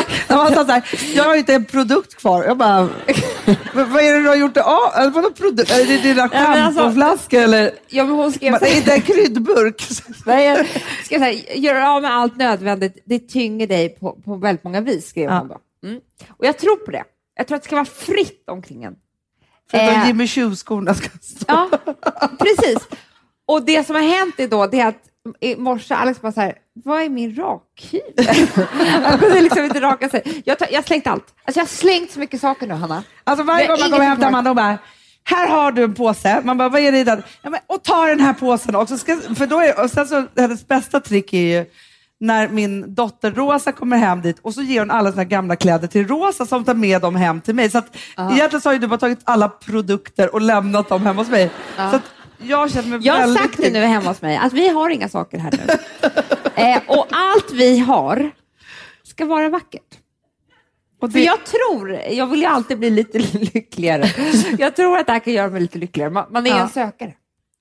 Jag har inte en produkt kvar. Jag bara, vad är det du har gjort det av? Vadå produkt? Är det dina schampoflaskor eller?
Ja, men hon skrev
inte en kryddburk.
Nej, ska säga, gör av med allt nödvändigt. Det tynger dig på väldigt många vis, skrev hon då. Och jag tror på det. Jag tror att det ska vara fritt omkring en.
För att Jimmy Choo-skorna ska stå.
Ja, precis. Och det som har hänt är då, det är att i morse Alex bara så här, vad är min rakhyvel? Han kunde liksom inte raka sig. Jag har slängt allt. Alltså jag har slängt så mycket saker nu, Hanna.
Alltså varje gång man kommer hem till man och bara, här har du en påse. Man bara, vad är det i den? Ja, men, och ta den här påsen också. För då är, och sen så, hennes bästa trick är ju när min dotter Rosa kommer hem dit och så ger hon alla sina gamla kläder till Rosa som tar med dem hem till mig. Så att egentligen så har ju du bara tagit alla produkter och lämnat dem hem hos mig. Så att jag har
sagt det nu hemma hos mig att vi har inga saker här nu. Och allt vi har ska vara vackert. Och det... För jag vill ju alltid bli lite lyckligare. Jag tror att det här kan göra mig lite lyckligare. Man är en sökare.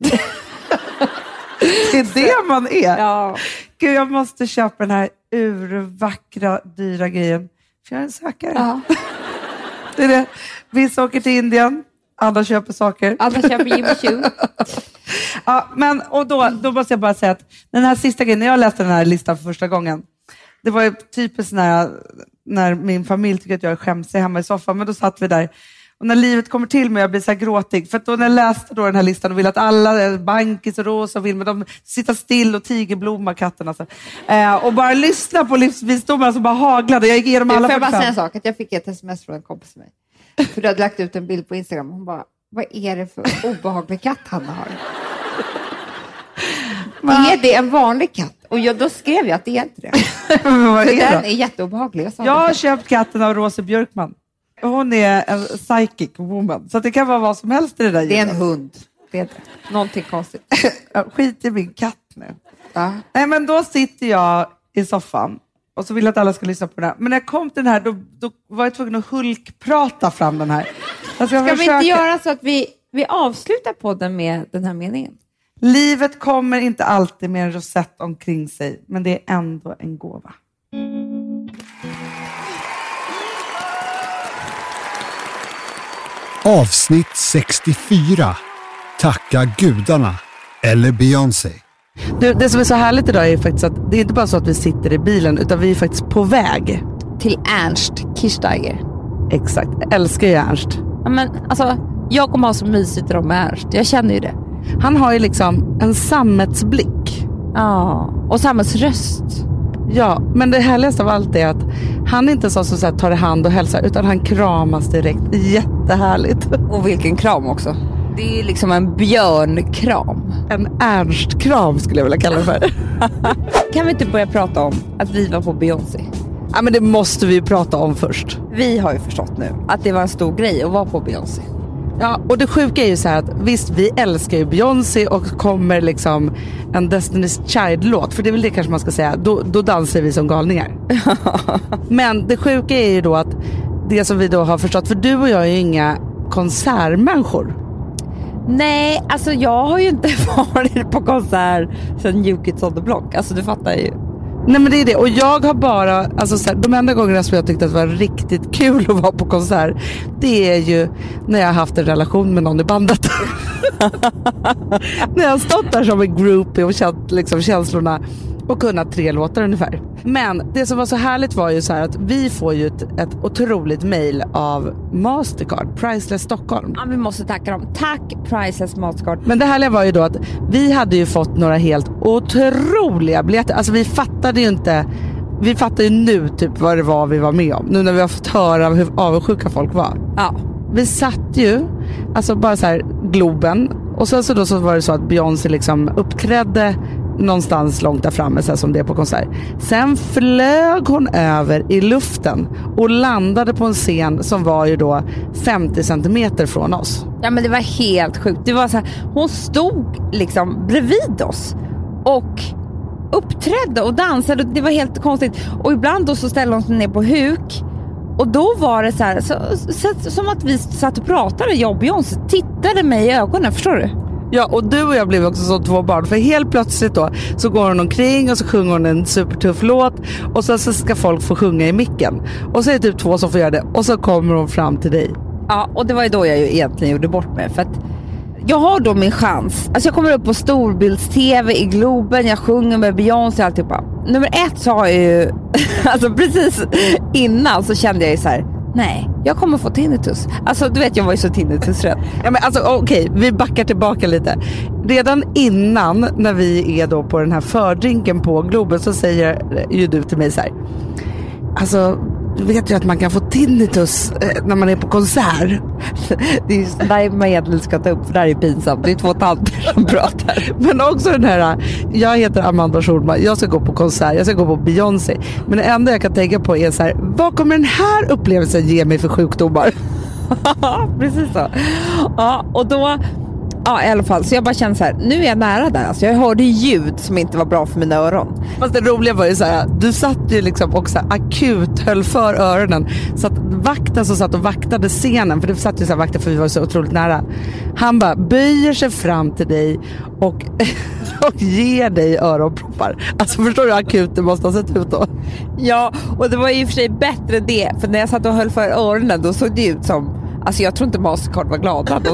Det är det man är.
Ja.
Gud, jag måste köpa den här urvackra, dyra grejen. För jag är en sökare.
Ja.
Det är det. Vissa åker till Indien. Andra köper saker.
Andra köper Jimmy Choo.
Ja, men och då måste jag bara säga att den här sista grejen, när jag läste den här listan för första gången, det var ju typiskt när min familj tycker att jag är skämsig hemma i soffan, men då satt vi där. Och när livet kommer till mig, jag blir så här gråtig. För att då när jag läste då den här listan och ville att alla, Bankis och Rosa och Vilma, de sitta still och tigerblomma katterna. Så. Och bara lyssna på livsvisdomarna som bara haglade. Jag gick igenom alla.
Får jag bara säga en sak? Att jag fick ett sms från en kompis med mig. För du hade lagt ut en bild på Instagram. Hon bara, vad är det för obehaglig katt han har? Är det en vanlig katt? Och då skrev jag att det är inte det.
För
den är jätteobehaglig.
Jag har köpt katten av Rosa Björkman. Hon är en psychic woman. Så det kan vara vad som helst i det där.
Det är en hund. Det är någonting konstigt.
Skit i min katt nu.
Ja.
Nej, men då sitter jag i soffan. Och så vill jag att alla ska lyssna på den här. Men när jag kom till den här, då var jag tvungen att hulkprata fram den här.
Ska vi inte göra så att vi avslutar podden med den här meningen?
Livet kommer inte alltid med en rosett omkring sig. Men det är ändå en gåva.
Avsnitt 64. Tacka gudarna. Eller Beyoncé.
Det som är så härligt idag är faktiskt att det är inte bara så att vi sitter i bilen, utan vi är faktiskt på väg
till Ernst Kirchsteiger.
Exakt, jag älskar ju Ernst.
Ja, men alltså, jag kommer ha så mysigt om Ernst. Jag känner ju det.
Han har ju liksom en sammetsblick.
Ja, och sammetsröst.
Ja, men det härligaste av allt är att han inte så här tar i hand och hälsar, utan han kramas direkt. Jättehärligt.
Och vilken kram också. Det är liksom en björnkram.
En Ernst-kram skulle jag vilja kalla det för.
Kan vi inte börja prata om att vi var på Beyoncé?
Ja, men det måste vi ju prata om först.
Vi har ju förstått nu att det var en stor grej att vara på Beyoncé.
Ja, och det sjuka är ju så här att visst, vi älskar ju Beyoncé och kommer liksom en Destiny's Child-låt, för det är väl det kanske man ska säga, då dansar vi som galningar. Men det sjuka är ju då att det som vi då har förstått, för du och jag är ju inga konsertmänniskor.
Nej, alltså jag har ju inte varit på konsert sedan New Kids on the Block, alltså du fattar ju.
Nej, men det är det, och jag har bara, alltså så här, de enda gångerna som jag tyckte att det var riktigt kul att vara på konsert, det är ju när jag har haft en relation med någon i bandet. När jag har stått där som en groupie och känt liksom känslorna och kunnat 3 låtar ungefär. Men det som var så härligt var ju så här att vi får ju ett otroligt mejl av Mastercard, Priceless Stockholm.
Ja, vi måste tacka dem. Tack Priceless Mastercard.
Men det härliga var ju då att vi hade ju fått några helt otroliga biljetter. Alltså vi fattade ju inte, vi fattar ju nu typ vad det var vi var med om. Nu när vi har fått höra hur avundsjuka folk var.
Ja.
Vi satt ju, alltså bara så här Globen. Och sen så då så var det så att Beyoncé liksom uppträdde någonstans långt där framme, så här som det är på konsert. Sen flög hon över i luften och landade på en scen som var ju då 50 centimeter från oss.
Ja, men det var helt sjukt. Det var så här, hon stod liksom bredvid oss och uppträdde och dansade. Det var helt konstigt. Och ibland då så ställde hon sig ner på huk. Och då var det så här, som att vi satt och pratade, jag och Beyoncé tittade mig i ögonen, förstår du?
Ja, och du och jag blev också som 2 barn. För helt plötsligt då så går hon omkring och så sjunger hon en supertuff låt. Och så ska folk få sjunga i micken. Och så är det typ 2 som får göra det. Och så kommer hon fram till dig.
Ja, och det var ju då jag ju egentligen gjorde bort mig. För att jag har då min chans. Alltså jag kommer upp på storbilds-tv i Globen. Jag sjunger med Beyoncé och alltihopa. Nummer 1 så har jag ju... alltså precis innan så kände jag ju så här... Nej, jag kommer få tinnitus. Alltså du vet, jag var ju så tinnitusrädd.
Ja, men alltså okej, vi backar tillbaka lite. Redan innan, när vi är då på den här fördrinken på Globen, så säger ju du till mig så här: alltså, du vet ju att man kan få tinnitus när man är på konsert.
Det är ju där man egentligen ska ta upp, för det här är pinsamt. Det är 2 tanter som pratar.
Men också den här, jag heter Amanda Schulman, jag ska gå på konsert, jag ska gå på Beyoncé. Men det enda jag kan tänka på är så här: vad kommer den här upplevelsen ge mig för sjukdomar?
Precis så. Ja, och då... Ja, i alla fall. Så jag bara kände så här, nu är jag nära där. Alltså jag hörde ljud som inte var bra för mina öron.
Fast det roliga var ju så här, du satt ju liksom också akut höll för öronen. Så att vakten som satt och vaktade scenen, för det satt ju så här vakter för vi var så otroligt nära. Han bara böjer sig fram till dig och ger dig öronproppar. Alltså förstår du hur akut det måste ha sett ut då?
Ja, och det var ju i och för sig bättre det. För när jag satt och höll för öronen, då såg det ut som... Alltså jag tror inte Mastercard var glada då.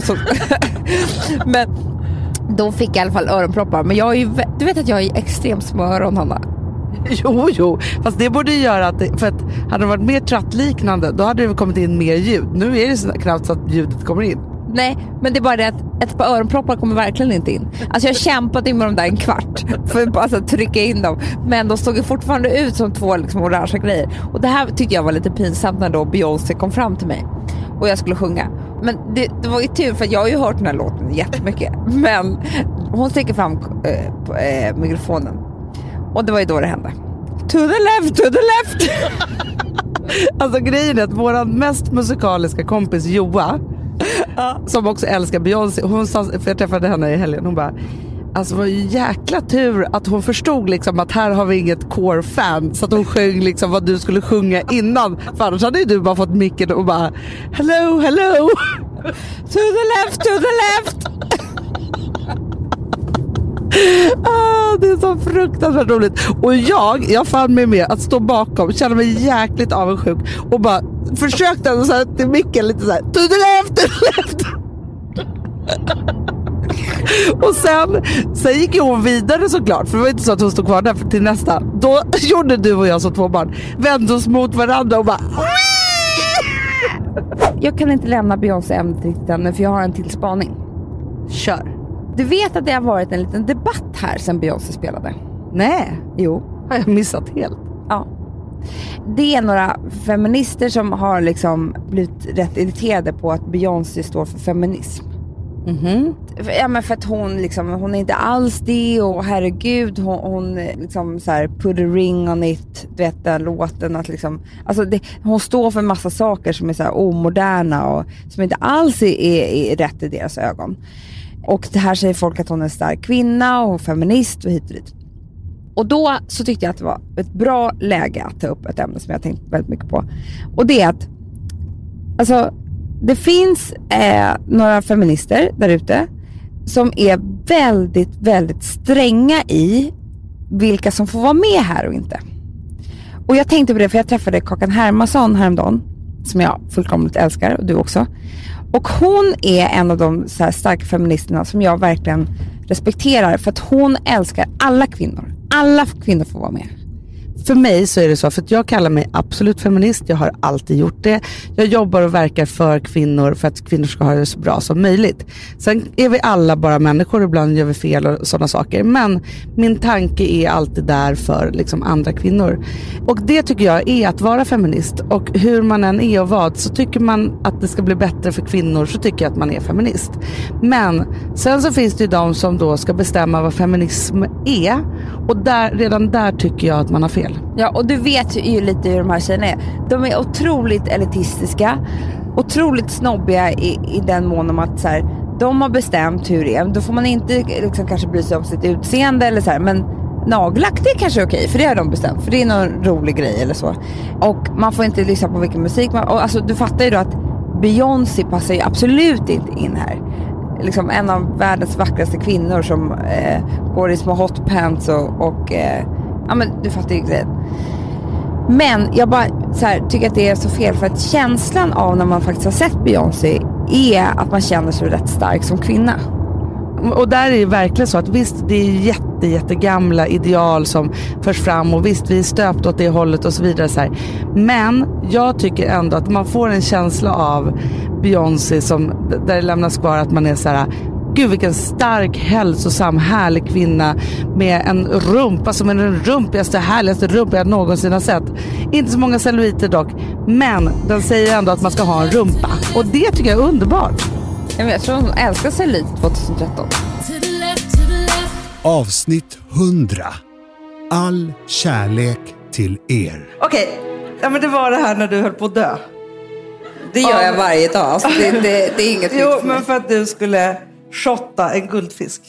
Men då fick jag i alla fall öronproppar. Men jag är ju, du vet att jag är extremt små öron, Hanna.
Jo, fast det borde ju göra att för att hade det varit mer trattliknande, då hade det kommit in mer ljud. Nu är det så knappt så att ljudet kommer in.
Nej, men det är bara det att ett par öronproppar kommer verkligen inte in. Alltså jag har kämpat in med dem där en kvart för att bara så trycka in dem. Men de stod ju fortfarande ut som 2 liksom orangea grejer. Och det här tyckte jag var lite pinsamt när då Beyoncé kom fram till mig och jag skulle sjunga. Men det var ju tur, för jag har ju hört den här låten jättemycket. Men hon sticker fram mikrofonen. Och det var ju då det hände. To the left, to the left!
Alltså grejen är att våran mest musikaliska kompis Joa, som också älskar Beyoncé, hon sa, för jag träffade henne i helgen, hon bara, alltså det var ju jäkla tur att hon förstod liksom att här har vi inget core-fan, så att hon sjöng liksom vad du skulle sjunga innan, för annars hade ju du bara fått micken och bara hello, hello,
to the left, to the left.
Det är så fruktansvärt roligt. Och jag fann mig med att stå bakom, kände mig jäkligt avundsjuk och bara försökte så här till micken lite så här, to the left, to the left. Och sen gick ju hon vidare såklart, för det var inte så att hon stod kvar där till nästa. Då gjorde du och jag som 2 barn, vände oss mot varandra och bara
Jag kan inte lämna Beyoncé-ämnet riktigt ännu, för jag har en till spaning.
Kör.
Du vet att det har varit en liten debatt här sen Beyoncé spelade?
Nej.
Jo.
Har jag missat helt?
Ja. Det är några feminister som har liksom blivit rätt irriterade på att Beyoncé står för feminism. Ja, men för att hon är inte alls det, och herregud, hon liksom så här put a ring on it, du vet den låten, att liksom, alltså hon står för en massa saker som är så här omoderna och som inte alls är rätt i deras ögon. Och det här säger folk att hon är en stark kvinna och feminist och hit och dit. Och då så tyckte jag att det var ett bra läge att ta upp ett ämne som jag tänkt väldigt mycket på. Och det är att alltså, det finns några feminister där ute som är väldigt, väldigt stränga i vilka som får vara med här och inte. Och jag tänkte på det för jag träffade Kakan Hermansson häromdagen, som jag fullkomligt älskar, och du också. Och hon är en av de så här starka feministerna som jag verkligen respekterar, för att hon älskar alla kvinnor. Alla kvinnor får vara med.
För mig så är det så, för att jag kallar mig absolut feminist. Jag har alltid gjort det. Jag jobbar och verkar för kvinnor, för att kvinnor ska ha det så bra som möjligt. Sen är vi alla bara människor, ibland gör vi fel och sådana saker. Men min tanke är alltid där för liksom andra kvinnor. Och det tycker jag är att vara feminist. Och hur man än är och vad, så tycker man att det ska bli bättre för kvinnor, så tycker jag att man är feminist. Men sen så finns det ju de som då ska bestämma vad feminism är. Och redan där tycker jag att man har fel.
Ja, och du vet ju lite hur de här tjejerna är. De är otroligt elitistiska, otroligt snobbiga i den mån om att så här, de har bestämt hur det är. Då får man inte liksom kanske bry sig om sitt utseende eller så här, men nagellack, det är kanske okej, för det har de bestämt, för det är någon rolig grej eller så. Och man får inte lyssna på vilken musik och alltså, du fattar ju då att Beyoncé passar ju absolut inte in här. Liksom en av världens vackraste kvinnor som går i små hotpants och ja, men du fattar ju grejen. Men jag bara så här, tycker att det är så fel, för att känslan av när man faktiskt har sett Beyoncé är att man känner sig rätt stark som kvinna.
Och där är det verkligen så att visst, det är jättegamla ideal som förs fram, och visst, vi är stöpt åt det hållet och så vidare så här. Men jag tycker ändå att man får en känsla av Beyoncé som, där det lämnas kvar att man är så här: gud vilken stark, hälsosam, härlig kvinna med en rumpa som är den rumpigaste, härligaste rumpa jag någonsin har sett. Inte så många celluliter dock, men den säger ändå att man ska ha en rumpa. Och det tycker jag är underbart.
Jag tror hon älskar cellulit 2013.
Avsnitt 100. All kärlek till er.
Okej, ja, men det var det här när du höll på att dö.
Det gör jag varje dag. Alltså, det är inget.
Jo, men för att du skulle shotta en guldfisk.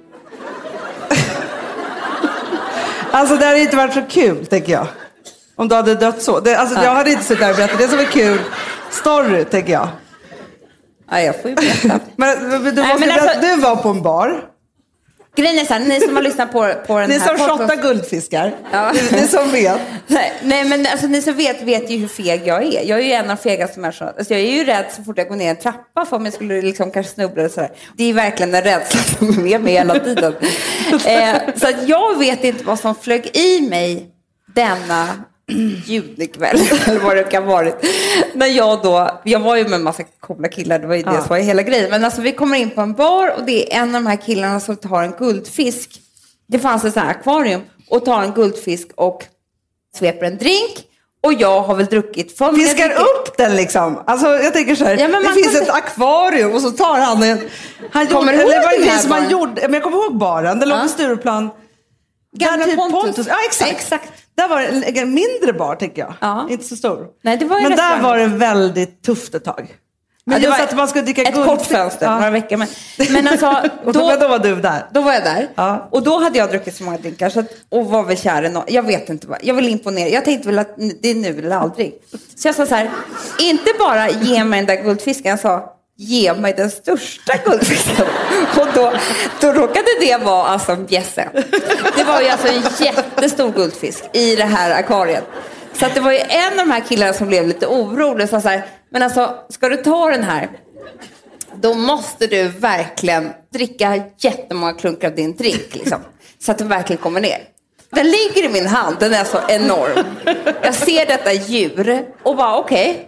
Alltså det hade inte varit så kul, tänker jag. Om du hade dött så. Jag hade inte suttit där och berättat. Det som är kul story, tänker jag.
Ja, jag får ju berätta.
Du var på en bar.
Grejen är så här, ni som har lyssnat på den här...
Ni som shottar guldfiskar. Ja. Ni som vet.
Nej, men alltså, ni som vet ju hur feg jag är. Jag är ju en av fegaste människorna. Alltså, jag är ju rädd så fort jag går ner en trappa för om jag skulle liksom kanske snubbla och sådär. Det är verkligen en rädsla som är med mig hela tiden. Så att jag vet inte vad som flög i mig denna junikväll, eller vad det kan vara. När jag var ju med en massa coola killar, det var ju det som var hela grejen. Men alltså vi kommer in på en bar och det är en av de här killarna som tar en guldfisk. Det fanns ett sånt här akvarium, och tar en guldfisk och sveper en drink. Och jag har väl druckit för mig.
Fiskar upp den liksom. Alltså jag tänker så här, ja, det finns ett akvarium och så tar han en. Han kommer ihåg det här som han gjorde. Men jag kommer ihåg baren, det låg i Stureplan.
Gamla
typ
Pontus.
Ja, exakt. Där var det en mindre bar, tycker jag.
Ja.
Inte så stor.
Nej, det var
men där var det väldigt tufft ett tag. Men
det var
att man skulle dricka
ett kort fönster, några veckor. Men alltså,
då var du där.
Då var jag där. Ja. Och då hade jag druckit så många drinkar. Så att, och var väl kär. Jag vet inte vad. Jag vill imponera. Jag tänkte väl att det är nu eller aldrig. Så jag sa så här, inte bara ge mig den där guldfisken. Jag sa, ge mig den största guldfisken. Och då råkade det vara alltså en bjässe. Det var ju alltså en jättestor guldfisk i det här akvariet. Så att det var ju en av de här killarna som blev lite orolig. Så här, men alltså, ska du ta den här, då måste du verkligen dricka jättemånga klunkar av din drink. Liksom, så att den verkligen kommer ner. Den ligger i min hand, den är så enorm. Jag ser detta djur och bara okej.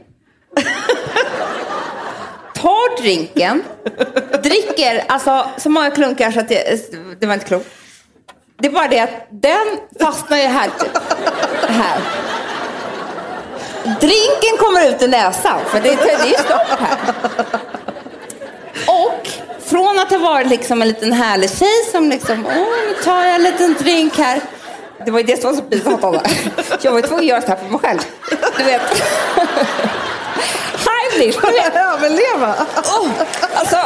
Tar drinken, dricker alltså så många klunkar så att det var inte klokt. Det är bara det att den fastnar ju här. Här. Drinken kommer ut i näsan, för det är ju stopp här. Och från var liksom en liten härlig tjej som liksom, nu tar jag en liten drink här. Det var ju det som var så pinsamt av det. Jag var tvungen att göra det här för mig själv. Du vet. Heimlich, du vet.
Överleva.
Alltså,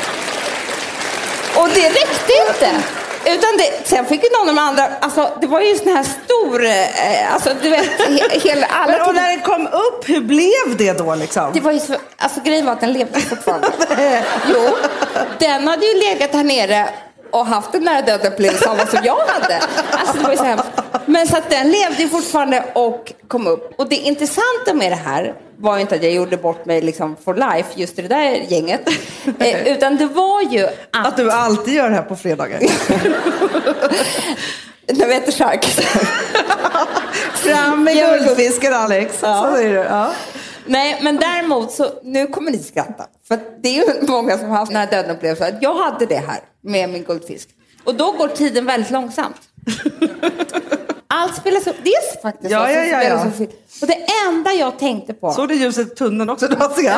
och det räckte inte. Utan sen fick ju någon av de andra, alltså det var ju en sån här stor, alltså du vet, hela alla.
Och när den kom upp, hur blev det då liksom?
Det var ju så, alltså grejen var att den levde fortfarande. Jo, den hade ju legat här nere och haft en nära döden upplevelse av vad som jag hade. Alltså det var ju så hemskt. Men så att den levde ju fortfarande och kom upp. Och det intressanta med det här var ju inte att jag gjorde bort mig liksom for life just i det där gänget. Utan det var ju
att du alltid gör det här på fredagar.
När vi äter chark.
Fram med guldfisken, Alex.
Ja.
Så är det. Ja.
Nej, men däremot så, nu kommer ni skratta. För det är ju många som har haft den här döden upplevelsen. Jag hade det här med min guldfisk. Och då går tiden väldigt långsamt. Allt spelas upp. Det är faktiskt
ja.
Och det enda jag tänkte på...
Såg du ljuset i tunneln också?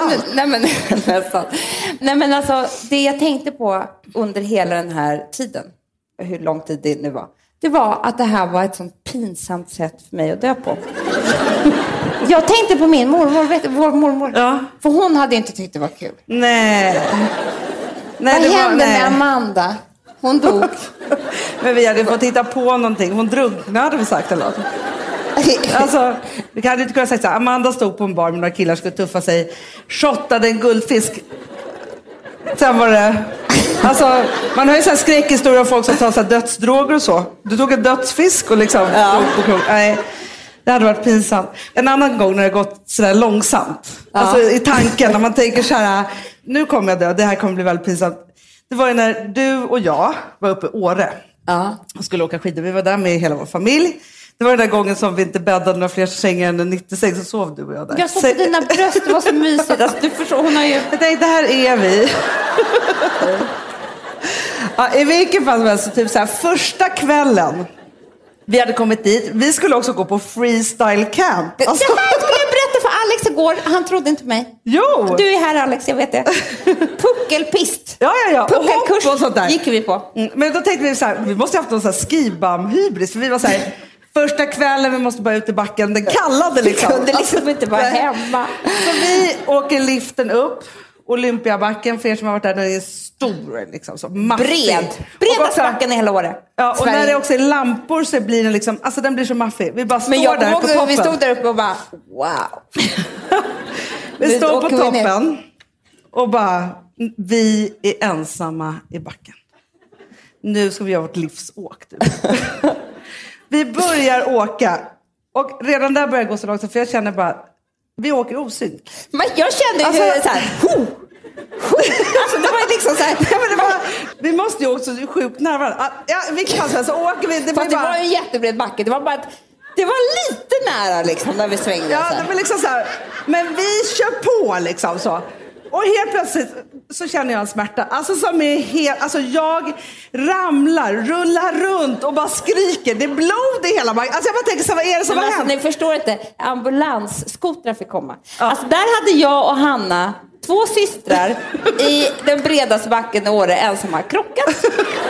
Nej men alltså, det jag tänkte på under hela den här tiden, hur lång tid det nu var, det var att det här var ett sånt pinsamt sätt för mig att dö på. Jag tänkte på min mormor, vår mormor. Ja. För hon hade inte tyckt det var kul.
Nej,
vad hände med Amanda? Hon dog.
Men vi hade fått hitta på någonting. Hon drunknade, hade vi sagt eller något. Alltså, vi hade inte kunnat säga så här. Amanda stod på en bar med några killar skulle tuffa sig. Shottade en guldfisk. Sen var det... Alltså, man har ju så här skräckhistorier av folk som tar så här dödsdroger och så. Du tog en dödsfisk och liksom... Ja. Nej, det hade varit pinsamt. En annan gång när det gått sådär långsamt. Ja. Alltså i tanken, när man tänker så här... Nu kommer jag dö, det här kommer bli väldigt pinsamt. Det var ju när du och jag var uppe i Åre. Ja. Och skulle åka skidor. Vi var där med hela vår familj. Det var den där gången som vi inte bäddade några fler sängar än 96, så sov du och jag där.
Jag såg på dina bröst, det var så mysigt. Alltså, du förstår, hon har ju...
Jag tänkte, här är vi. Ja, i vilken fall som helst, så typ så här, första kvällen vi hade kommit dit. Vi skulle också gå på freestyle camp.
Alltså... Det här skulle jag berätta för Alex igår. Han trodde inte mig.
Jo!
Du är här Alex, jag vet det. Puckelpist.
Ja.
Puckelkurs
och sånt där.
Gick vi på.
Men då tänkte vi så här, vi måste ha haft någon så här skibam-hybris. För vi var så här, första kvällen, vi måste bara ut i backen. Den kallade liksom.
Vi kunde liksom inte vara hemma.
Så vi åker liften upp. Olympiabacken, för er som har varit där, den är stor liksom, så maffig.
Bredaste backen i hela året.
Ja, och Sverige. När det också är lampor så blir den liksom, alltså den blir så maffig. Vi bara står där på toppen.
Vi stod där uppe och bara, wow.
Vi står på toppen och bara, vi är ensamma i backen. Nu ska vi göra vårt livsåk. Vi börjar åka. Och redan där börjar det gå så långt, för jag känner bara, vi åker osynk.
Men jag kände alltså, hur så här, alltså det var liksom så här,
men det var, vi måste ju också sjukt nära. Ja, vi kan så åker vi.
Det var ju en jättebred backe. Det var bara att det var lite nära liksom när vi svängde.
Ja, det var liksom så här, men vi kör på liksom så. Och helt plötsligt så känner jag en smärta. Alltså som är helt... Alltså jag ramlar, rullar runt och bara skriker. Det är blod i hela backen. Alltså jag bara tänker så, vad är det som har hänt?
Ni förstår inte. Ambulansskotrar fick komma. Ja. Alltså där hade jag och Hanna, 2 systrar, i den bredaste backen i Åre, ensamma krockat.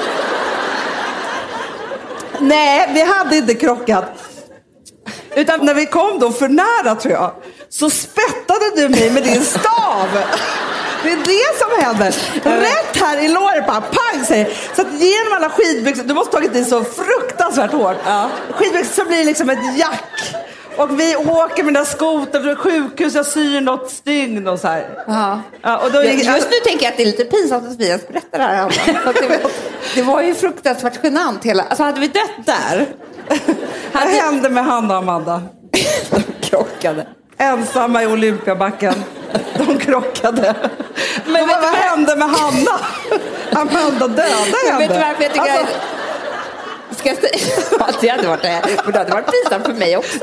Nej, vi hade inte krockat. Utan när vi kom då för nära, tror jag, så spettade du mig med din stav. Det är det som händer. Rätt här i låret, bara pang, säger. Så att genom alla skidbyxor, du måste tagit in så fruktansvärt hårt. Ja. Skidbyxor så blir det liksom ett jack. Och vi åker med den där skoten för sjukhus, jag syr något stygn och så här. Ja, och då
just nu tänker jag att det är lite pinsamt att vi ens berättar det här. Det var ju fruktansvärt genant hela. Alltså hade vi dött där.
Vad hände med Hanna och Amanda?
De krockade.
Ensamma i Olympiabacken. De krockade. Men vad hände med Hanna? Amanda dödade henne.
Vet du varför jag tycker ska jag säga? Det hade varit det. Men det hade varit pinsamt för mig också.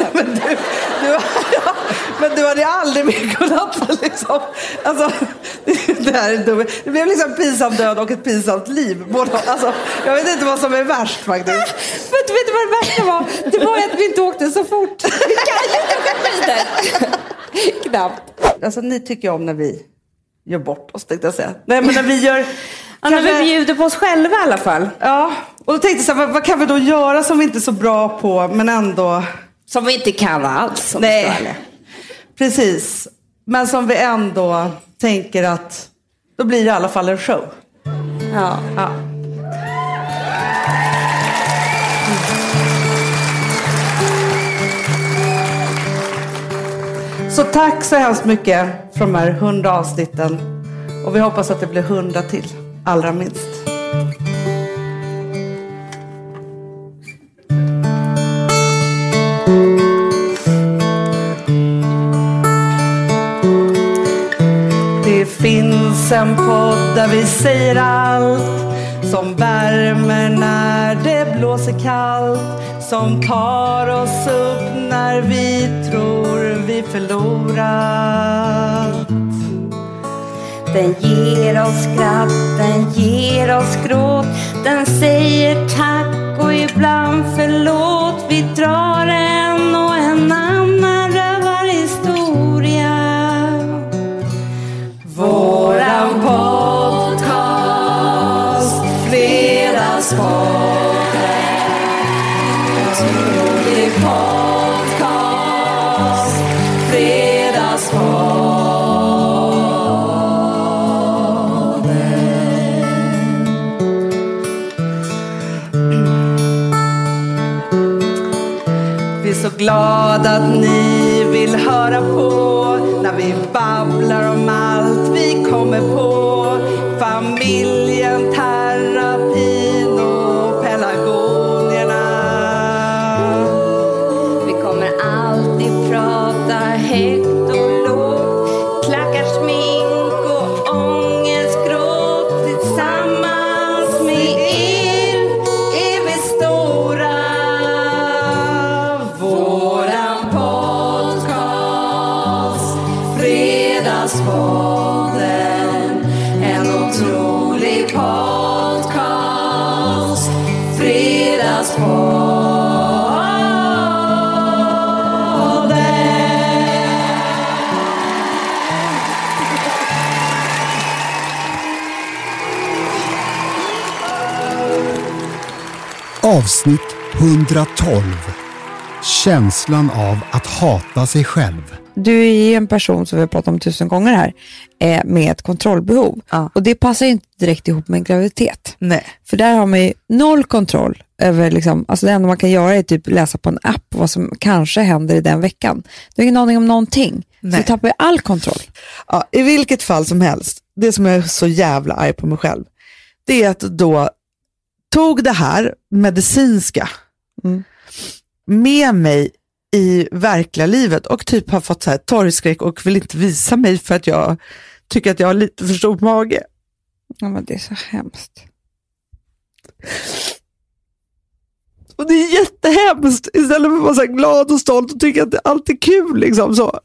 Men du hade aldrig mer kunnat liksom. Alltså, det här är dumt. Det blev liksom pinsam död och ett pinsamt liv. Alltså, jag vet inte vad som är värst faktiskt.
Vet du vad det värsta var? Det var att vi inte åkte så fort. Vi kan ju inte åka skidor. Knappt.
Alltså ni tycker om när vi gör bort oss, tänkte jag säga. Nej, men när vi gör...
När vi bjuder på oss själva i alla fall.
Ja, och då tänkte jag så här, vad kan vi då göra som vi inte är så bra på, men ändå...
Som vi inte kan alls.
Nej, precis. Men som vi ändå tänker att då blir det i alla fall en show.
Ja.
Så tack så hemskt mycket för de här 100 avsnitten. Och vi hoppas att det blir 100 till, allra minst. Det finns en podd där vi säger allt, som värmer när det blåser kallt, som tar oss upp när vi tror vi förlorat.
Den ger oss skratt, den ger oss gråt, den säger tack och ibland förlåt. Vi drar en och en annan rövarhistoria. Våran podcast, Fredagspodden. Otrolig podcast, Fredagspodden.
Vi är så glada att ni vill höra på när vi babblar om allt vi kommer på. Familjen, terapin och pelargonierna.
Vi kommer alltid prata högt och lågt, klackar, smink och ångestgråt. Tillsammans med er är vi stora. Våran podcast, Fredagspodden. En otrolig podcast, Fredagspodden.
Avsnitt 112. Känslan av att hata sig själv.
Du är ju en person som vi har pratat om 1000 gånger här med ett kontrollbehov.
Ja.
Och det passar ju inte direkt ihop med en graviditet.
Nej.
För där har man ju noll kontroll över liksom, alltså det enda man kan göra är typ läsa på en app vad som kanske händer i den veckan. Du har ingen aning om någonting.
Nej.
Så du tappar ju all kontroll.
Ja, i vilket fall som helst, det som jag är så jävla arg på mig själv, det är att då tog det här medicinska med mig i verkliga livet och typ har fått så här torgskräck och vill inte visa mig för att jag tycker att jag har lite för stor mage.
Ja, men det är så hemskt.
Och det är jättehemskt istället för att vara så här glad och stolt och tycka att allt är kul liksom så.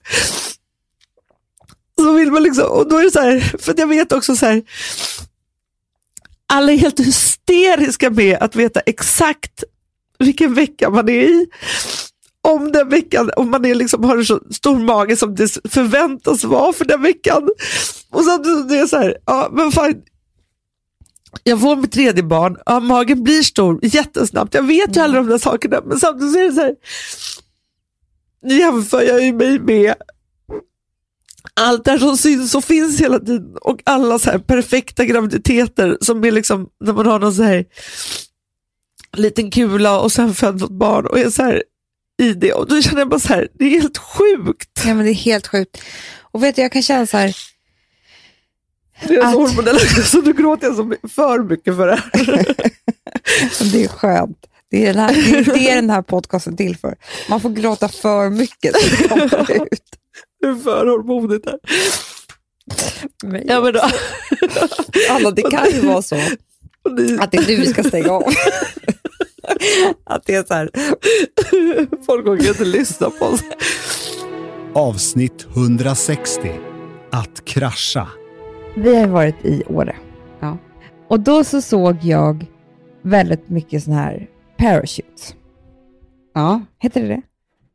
Så vill man liksom, och då är det så här, för att jag vet också så här, alla är helt hysteriska med att veta exakt vilken vecka man är i. Om den veckan, om man är liksom, har en så stor mage som det förväntas vara för den veckan. Och så det är så här, ja men fan, jag får mitt 3:e barn, ja, magen blir stor jättesnabbt. Jag vet ju alla de där sakerna, men samtidigt så är det så här, nu jämför jag ju mig med allt där som syns och finns hela tiden och alla så här perfekta graviditeter som är liksom när man har någon så här liten kula och sen föds något barn och är så här i det, och då känner jag bara så här, det är helt sjukt.
Ja, men det är helt sjukt. Och vet du, jag kan känna så här,
det är så hormonellt, så du gråter jag så för mycket för det här.
det är skönt. Det är den här podcasten till för. Man får gråta för mycket. Ut.
Det är för hormonet här.
Men
ja, men då.
Alla, det kan ju vara så att det är du ska stänga av. Att det är så här.
Folk kommer inte lyssna på oss.
Avsnitt 160. Att krascha.
Vi har varit i Åre.
Ja.
Och då så såg jag väldigt mycket sån här parachutes.
Ja.
Heter det?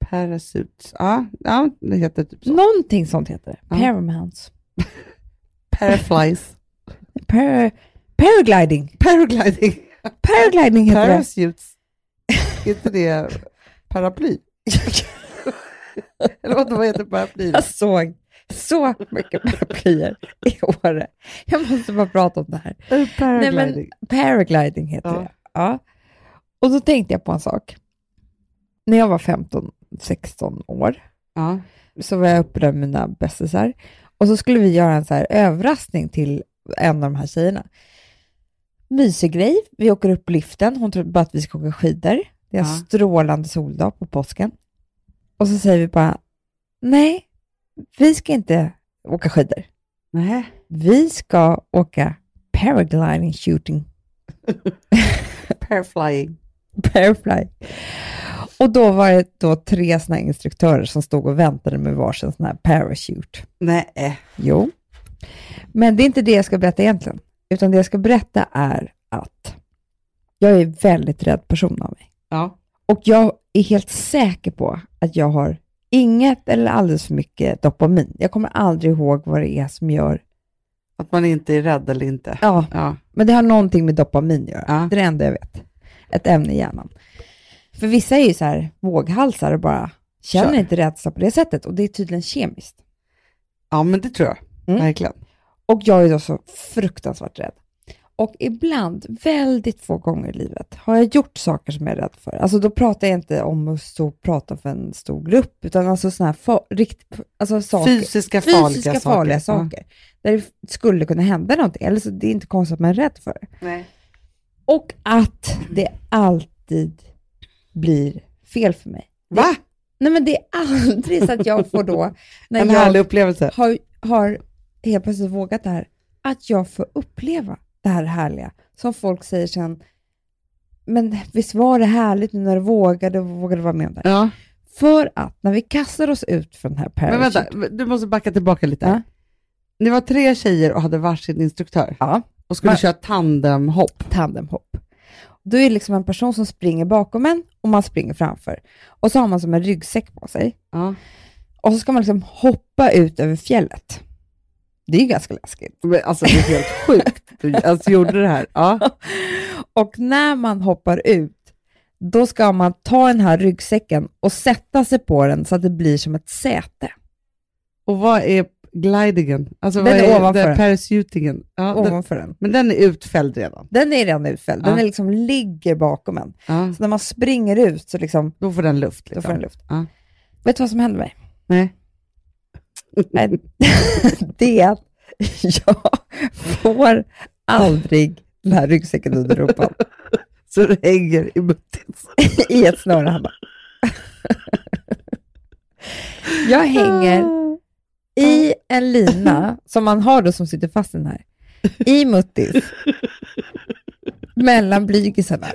Parachutes. Ja, det heter typ så.
Någonting sånt heter det.
Ja.
Paramounts.
Paraflies.
Paragliding. Paragliding heter det.
Parachutes. Är inte det paraply? Eller vad heter paraply?
Jag såg så mycket paraplyer i Åre. Jag måste bara prata om det här.
Paragliding.
Paragliding heter det. Ja. Och så tänkte jag på en sak. När jag var 15-16 år så var jag uppe där med mina bästisar. Och så skulle vi göra en så här överraskning till en av de här tjejerna. Mysig grej. Vi åker upp på liften. Hon tror bara att vi ska åka skidor. Det är en strålande soldag på påsken. Och så säger vi bara, nej, vi ska inte åka skidor.
Nej.
Vi ska åka paragliding shooting. Parafly. Och då var det då 3 såna instruktörer som stod och väntade med varsin sån här parachute.
Nej.
Jo. Men det är inte det jag ska berätta egentligen. Utan det jag ska berätta är att jag är en väldigt rädd person av mig.
Ja.
Och jag är helt säker på att jag har inget eller alldeles för mycket dopamin. Jag kommer aldrig ihåg vad det är som gör
att man inte är rädd eller inte.
Ja. Men det har någonting med dopamin att göra. Ja. Det är det enda jag vet. Ett ämne i hjärnan. För vissa är ju så här våghalsar och bara känner inte rädsla på det sättet. Och det är tydligen kemiskt.
Ja, men det tror jag. Verkligen.
Och jag är då så fruktansvärt rädd. Och ibland, väldigt få gånger i livet, har jag gjort saker som jag är rädd för. Alltså då pratar jag inte om att stå och prata för en stor grupp, utan alltså sådana här saker,
fysiska farliga
saker. Där det skulle kunna hända någonting. Eller så det är inte konstigt att man är rädd för det.
Nej.
Och att det alltid blir fel för mig.
Va?
Nej, men det är aldrig så att jag får då, när
en
jag
härlig upplevelse.
har helt plötsligt vågat det här, att jag får uppleva det här härliga. Som folk säger sen, men visst var det härligt när du vågade vara med om det.
Ja.
För att när vi kastar oss ut från den här parachute.
Men vänta, du måste backa tillbaka lite. Ja. Ni var 3 tjejer och hade varsin instruktör.
Ja.
Och skulle köra tandemhopp.
Då är det liksom en person som springer bakom en och man springer framför. Och så har man som en ryggsäck på sig.
Ja.
Och så ska man liksom hoppa ut över fjället. Det är ju ganska läskigt.
Men alltså det är helt sjukt. Du alltså gjorde det här. Ja.
Och när man hoppar ut, då ska man ta den här ryggsäcken och sätta sig på den så att det blir som ett säte.
Och vad är glidingen? Alltså
den
vad
är ovanför den.
Parachutingen? Ja,
ovanför den.
Men den är utfälld redan?
Den är redan utfälld. Den är liksom ligger bakom en.
Ja.
Så när man springer ut så liksom...
Då får den luft.
Då får den luft.
Ja.
Vet du vad som händer mig?
Nej.
Det är att jag får aldrig den här ryggsäcken under rumpan.
Så det hänger i muttis.
I ett snöre. Jag hänger i en lina som man har då som sitter fast i den här. I muttis. Mellan blygisarna.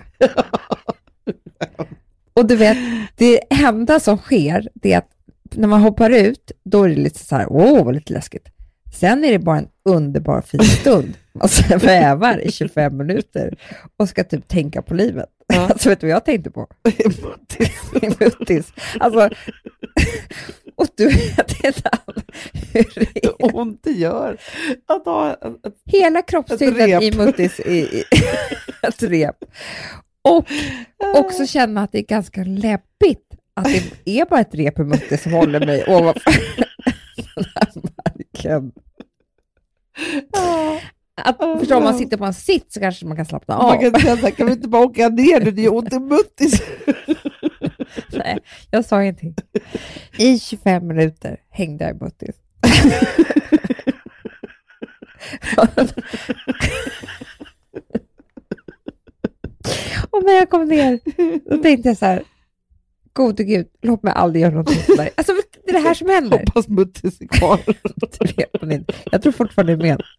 Och du vet, det enda som sker det är att när man hoppar ut, då är det lite så här, vad lite läskigt. Sen är det bara en underbar fin stund. Man svävar i 25 minuter och ska typ tänka på livet. Ja. Alltså vet du vad jag tänkte på? Muttis. Alltså, och du vet inte hur
det ont det gör att ha
hela kroppstyngden i muttis i ett rep. Och också känna att det är ganska läppigt att det är bara ett rep i muttis som håller mig ovanför den här marken. Förstår om man sitter på en sitt så kanske man kan slappna av.
Man kan säga så här, kan vi inte bara åka ner nu? Det är ont i muttis.
Nej, jag sa ingenting. I 25 minuter hängde jag i muttis. Och när jag kom ner då tänkte jag så här, gode gud, låt mig aldrig göra någonting sådär. Alltså det är det här som händer.
Hoppas muttis är kvar.
Jag tror fortfarande det är med.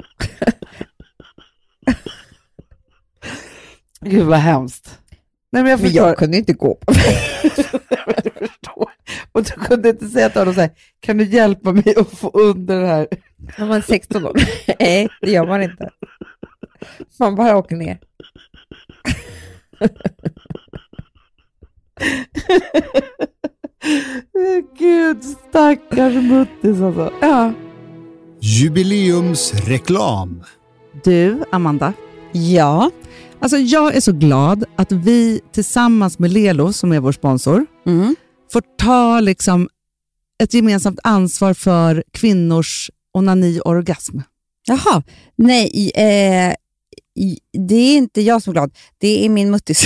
Gud vad hemskt. Nej, men
jag kunde inte gå på
du förstår. Och du kunde inte säga till honom så här, kan du hjälpa mig att få under det här?
När man är 16 år. Nej, det gör man inte. Man bara åker ner.
Gud, stackars muttis alltså.
Ja.
Jubileumsreklam.
Du, Amanda.
Ja.
Alltså jag är så glad att vi tillsammans med Lelo, som är vår sponsor, får ta liksom ett gemensamt ansvar för kvinnors onani och orgasm.
Jaha, nej, det är inte jag som är glad. Det är min muttis.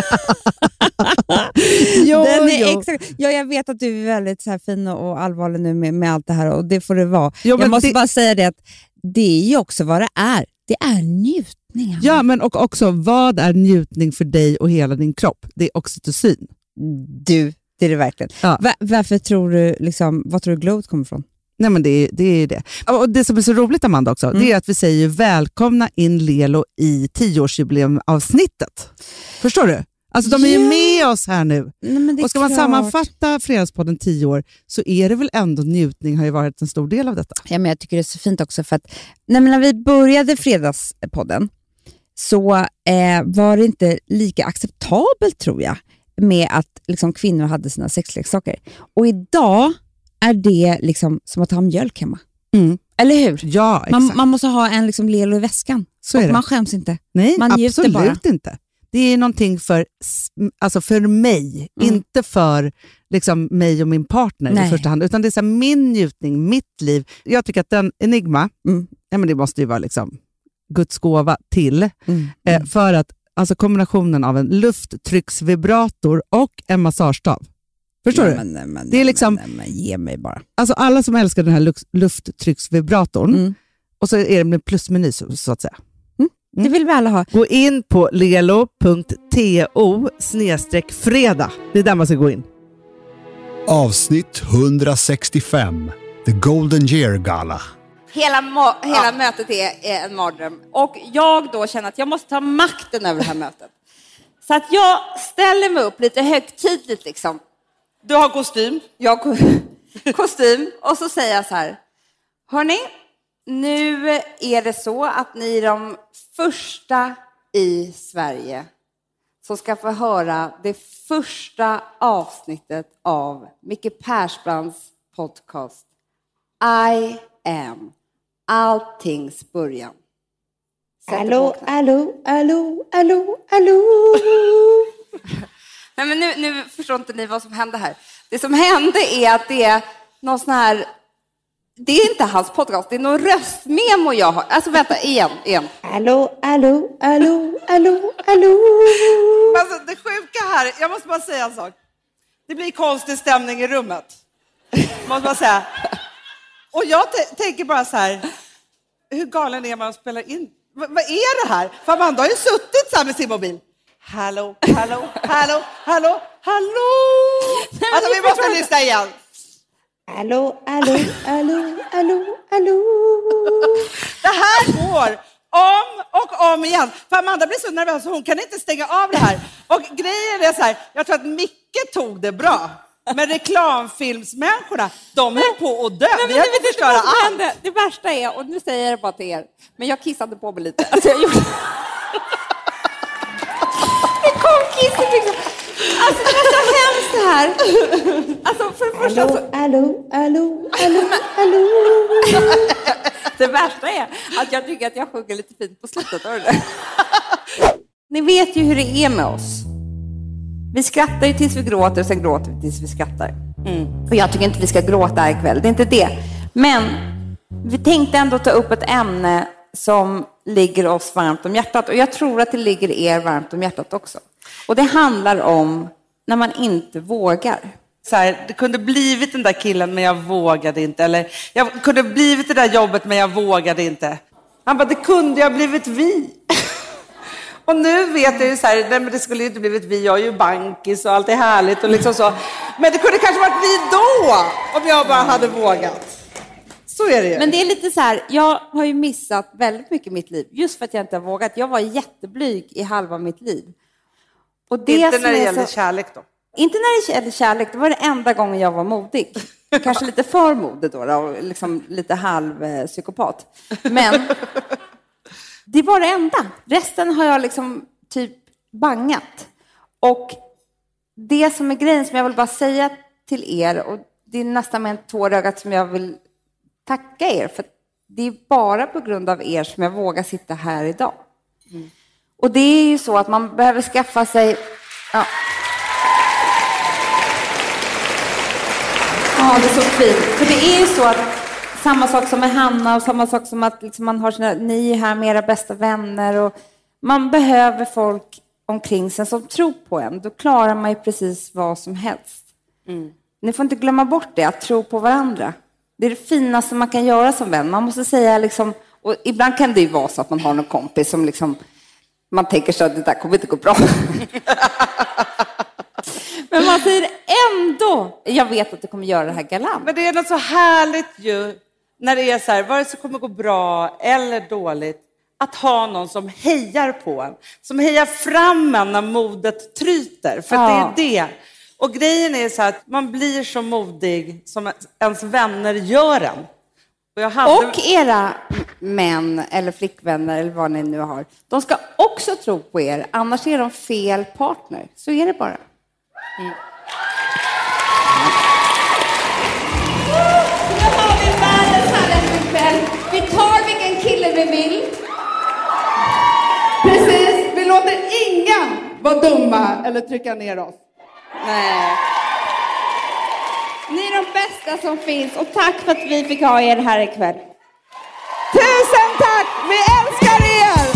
Exakt. Ja, jag vet att du är väldigt så här fin och allvarlig nu med allt det här, och det får det vara. Jag måste bara säga det att det är ju också vad det är. Det är njutning.
Ja, men och också vad är njutning för dig och hela din kropp? Det är oxytocin.
Du, det är det verkligen.
Ja.
Varför tror du, liksom, vad tror du glowet kommer ifrån?
Nej, men det är det. Och det som är så roligt, Amanda, också, det är att vi säger ju välkomna in Lelo i 10-årsjubileumavsnittet. Förstår du? Alltså de är ju med oss här nu.
Nej,
och ska man sammanfatta Fredagspodden 10 år, så är det väl ändå njutning har ju varit en stor del av detta.
Ja, men jag tycker det är så fint också för att när vi började Fredagspodden så var det inte lika acceptabelt, tror jag, med att liksom, kvinnor hade sina sexleksaker. Och idag är det liksom som att ha mjölk hemma. Eller hur?
Ja, exakt.
Man måste ha en liksom Lelo i väskan.
Så är det.
Man skäms inte.
Nej,
man
absolut
bara.
Inte. Det är någonting för mig, inte för liksom, mig och min partner i första hand, utan det är så här, min njutning, mitt liv. Jag tycker att den Enigma, men det måste ju vara liksom Guds gåva till, för att alltså kombinationen av en lufttrycksvibrator och en massagestav. Förstår du?
Men,
det är liksom,
ge mig bara.
Alltså alla som älskar den här lufttrycksvibratorn, och så är det med plusmeny så att säga.
Det vill vi alla ha.
Gå in på lelo.to/fredag. Det är där man ska gå in.
Avsnitt 165. The Golden Year Gala.
Hela mötet är en mardröm. Och jag då känner att jag måste ta makten över det här mötet. Så att jag ställer mig upp lite högtidligt liksom. Du har kostym. Jag har kostym. Och så säger jag så här. Hörrni, nu är det så att ni är de första i Sverige som ska få höra det första avsnittet av Micke Persbrandts podcast I am alltings början. Allå. Nej, men nu förstår inte ni vad som hände här. Det som hände är att det är någon sån här... Det är inte hans podcast, det är någon röstmemo jag har. Alltså vänta, igen. Allå. Alltså det sjuka här, jag måste bara säga en sak. Det blir konstig stämning i rummet. Måste man säga. Och jag tänker bara så här, hur galen är man att spela in? Vad är det här? För Amanda har ju suttit så här med sin mobil. Hallå. Alltså vi måste lyssna igen. Allå. Det här går om och om igen. För Amanda blir så nervös så hon kan inte stänga av det här. Och grejen är så här, jag tror att Micke tog det bra. Men reklamfilmsmänniskorna, de höll på att dö. Vi höll på att förstöra allt. Det värsta är, och nu säger jag det bara till er, men jag kissade på mig lite. Alltså jag gjorde... Det kom kisset liksom. Alltså det var så hemskt det här. Alltså för det första så... Allå. Det värsta är att jag tycker att jag sjunger lite fint på slutet. Ni vet ju hur det är med oss. Vi skrattar ju tills vi gråter och sen gråter vi tills vi skrattar. Och jag tycker inte vi ska gråta ikväll, det är inte det. Men vi tänkte ändå ta upp ett ämne som ligger oss varmt om hjärtat. Och jag tror att det ligger er varmt om hjärtat också. Och det handlar om när man inte vågar. Så här, det kunde blivit den där killen men jag vågade inte. Eller jag kunde blivit det där jobbet men jag vågade inte. Han bara, det kunde jag blivit vi. Och nu vet jag ju så här, nej men det skulle ju inte blivit vi. Jag är ju bankis och allt är härligt och liksom så. Men det kunde kanske varit vi då om jag bara hade vågat. Så är det ju. Men det är lite så här, jag har ju missat väldigt mycket i mitt liv. Just för att jag inte har vågat. Jag var jätteblyg i halva mitt liv. Och det inte när det gäller kärlek då? Inte när det gäller kärlek. Det var det enda gången jag var modig. Kanske lite för modig då och liksom lite halvpsykopat. Men det var det enda. Resten har jag liksom typ bangat. Och det som är grejen som jag vill bara säga till er, och det är nästan med en tårögat som jag vill tacka er för det är bara på grund av er som jag vågar sitta här idag. Och det är ju så att man behöver skaffa sig... Ja, det är så fint. För det är ju så att samma sak som med Hanna och samma sak som att liksom man har ni är här med era bästa vänner. Och man behöver folk omkring sig som tror på en. Då klarar man ju precis vad som helst. Ni får inte glömma bort det, att tro på varandra. Det är det finaste man kan göra som vän. Man måste säga liksom, och ibland kan det ju vara så att man har någon kompis som liksom, man tänker så att det där kommer inte gå bra. Men man säger ändå, jag vet att du kommer göra det här galant.
Men det är något så härligt ju, när det är så här, vare sig det kommer gå bra eller dåligt, att ha någon som hejar på en. Som hejar fram en när modet tryter. För det är det. Och grejen är så här att man blir så modig som ens vänner gör en. Och
era män eller flickvänner eller vad ni nu har, de ska också tro på er. Annars är de fel partner. Så är det bara. Nu har vi världens härligaste kväll. Vi tar vilken kille vi vill.
Precis, vi låter ingen vara dumma eller trycka ner oss.
Nej. Ni är de bästa som finns och tack för att vi fick ha er här ikväll.
Tusen tack, vi älskar er!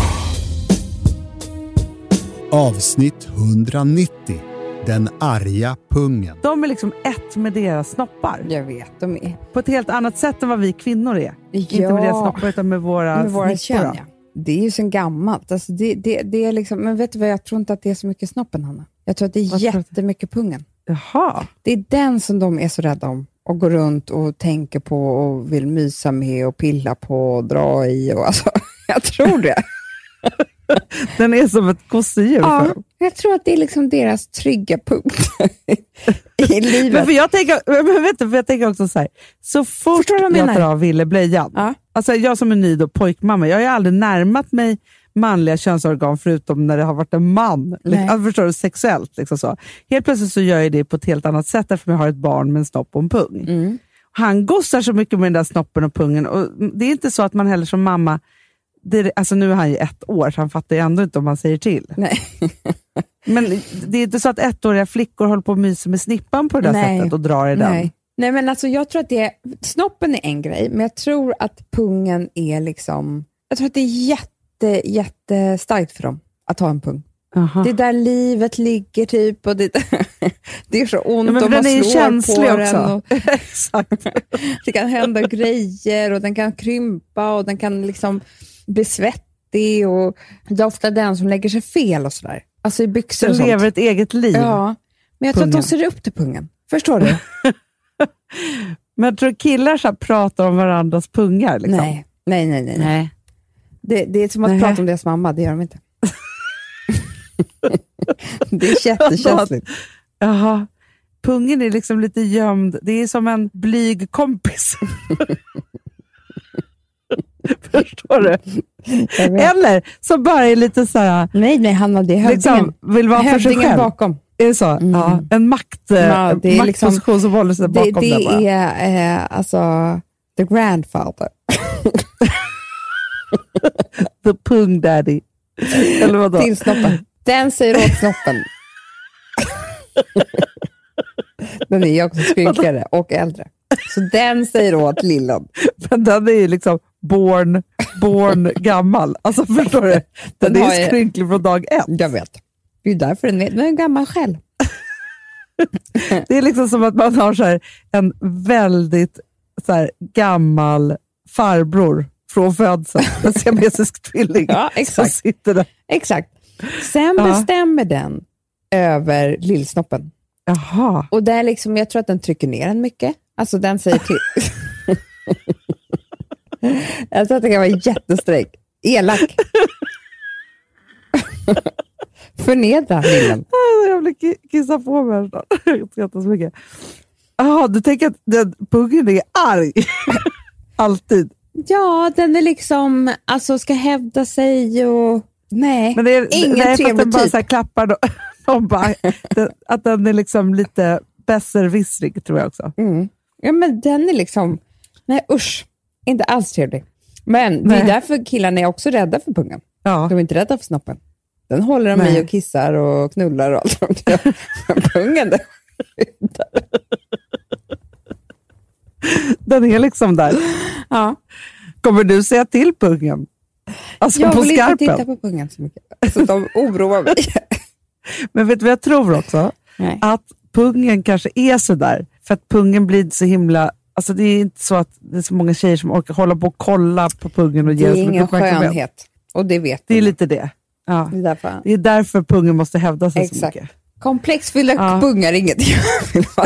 Avsnitt 190. Den arga pungen.
De är liksom ett med deras snoppar.
Jag vet, de är.
På ett helt annat sätt än vad vi kvinnor är. Inte med deras snoppar utan med våra
kön. Ja. Det är ju sen gammalt. Alltså det är liksom, men vet du vad, jag tror inte att det är så mycket snoppen, Hanna. Jag tror att det är jättemycket pungen.
Jaha.
Det är den som de är så rädda om. Och går runt och tänker på och vill mysa med och pilla på och dra i. Och alltså, jag tror det.
Den är som ett kossdjur för dem.
Jag tror att det är liksom deras trygga punkt i livet.
Men jag tänker också så här. Så fort jag tar av Ville blöjan. Alltså jag som är ny då pojkmamma. Jag har ju aldrig närmat mig manliga könsorgan förutom när det har varit en man. Alltså, förstår du, sexuellt. Liksom så. Helt plötsligt så gör jag det på ett helt annat sätt eftersom jag har ett barn med en snopp och en pung. Han gossar så mycket med den där snoppen och pungen. Och det är inte så att man heller som mamma... alltså nu är han ju 1 år så han fattar ju ändå inte om man säger till.
Nej.
Men det är inte så att 1-åriga flickor håller på att mysa med snippan på det där sättet och drar i den.
Nej, men alltså jag tror att snoppen är en grej, men jag tror att pungen är liksom, jag tror att det är jättestarkt för dem att ha en pung. Det är där livet ligger typ och det är så ont om man slår på den. Och
exakt.
Det kan hända grejer och den kan krympa och den kan liksom bli svettig och det är ofta den som lägger sig fel och sådär. Alltså i byxor och sånt.
Den lever ett eget liv.
Ja, men jag tror att de ser upp till pungen. Förstår du?
Men jag tror killar så pratar om varandras pungar liksom.
Nej. Det är som att prata om deras mamma, det gör de inte. Det är jättekänsligt.
Jaha. Pungen är liksom lite gömd. Det är som en blyg kompis. Förstår du? Eller som bara är lite så här.
Nej, Hanna, det är
liksom, vill vara för sig själv.
Bakom.
Är det så? Ja, en maktposition liksom, som håller sig bakom
det är alltså the grandfather.
The pung daddy. Eller vadå?
Till snoppen. Den säger åt snoppen. Den är ju också skrynkligare och äldre. Så den säger åt lillen.
Men den är ju liksom born gammal. Alltså förstår du? Den är ju skrynklig från dag 1.
Jag vet. Det är därför den är gammal själv.
Det är liksom som att man har så här en väldigt så här gammal farbror från födseln. En siamesisk tvilling.
Ja, exakt.
Sitter där.
Exakt. Sen bestämmer den över lillsnoppen.
Jaha.
Och där liksom, jag tror att den trycker ner den mycket. Alltså den säger till. Jag tror att det kan vara jättesträck. Elak. Förnedra lillen.
Jag vill kissa på mig snart. Jag skrattar så mycket. Jaha, du tänker att den pungen är arg? Alltid.
Ja, den är liksom, alltså ska hävda sig och nej,
men det är,
ingen trevlig
bara
typ.
Så här klappar då, bara, att den är liksom lite besserwissrig tror jag också.
Ja, men den är liksom, nej usch, inte alls trevlig. Men det är därför killarna är också rädda för pungen.
Ja.
De är inte rädda för snoppen. Den håller de i och kissar och knullar och allt de gör. Men pungen, den skyddar.
Den är liksom där.
Ja.
Kommer du säga till pungen? Alltså
jag
på
vill
skarpen.
inte titta på pungen så mycket. Så de oroar mig.
Men vet du vad jag tror också?
Nej.
Att pungen kanske är så där. För att pungen blir så himla... Alltså det är inte så att det är så många tjejer som orkar hålla på och kolla på pungen och ge
Det är
så mycket
ingen
uppmärksamhet.
skönhet. Och det vet
Det är
du.
lite det. Ja.
Det
är därför pungen måste hävda sig så
Exakt.
mycket.
Komplexfyllda pungar är inget jag vill vara.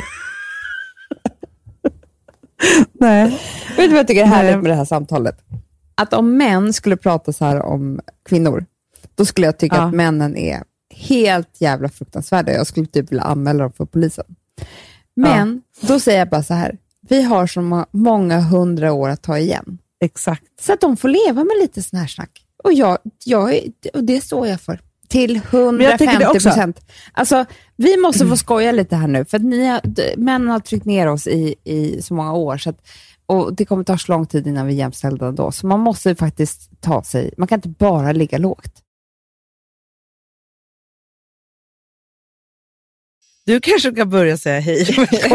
Nej.
Vet du vad jag tycker är härligt med det här samtalet? Att om män skulle prata så här om kvinnor, då skulle jag tycka att männen är helt jävla fruktansvärda. Jag skulle typ vilja anmäla dem för polisen. Men då säger jag bara så här, vi har så många 100 år att ta igen.
Exakt.
Så att de får leva med lite sån här snack. Och det står jag för. Till 150%. Alltså, vi måste få skoja lite här nu. För att männen har tryckt ner oss i så många år. Så att, och det kommer ta så lång tid innan vi är jämställda då. Så man måste faktiskt ta sig... Man kan inte bara ligga lågt.
Du kanske kan börja säga hej.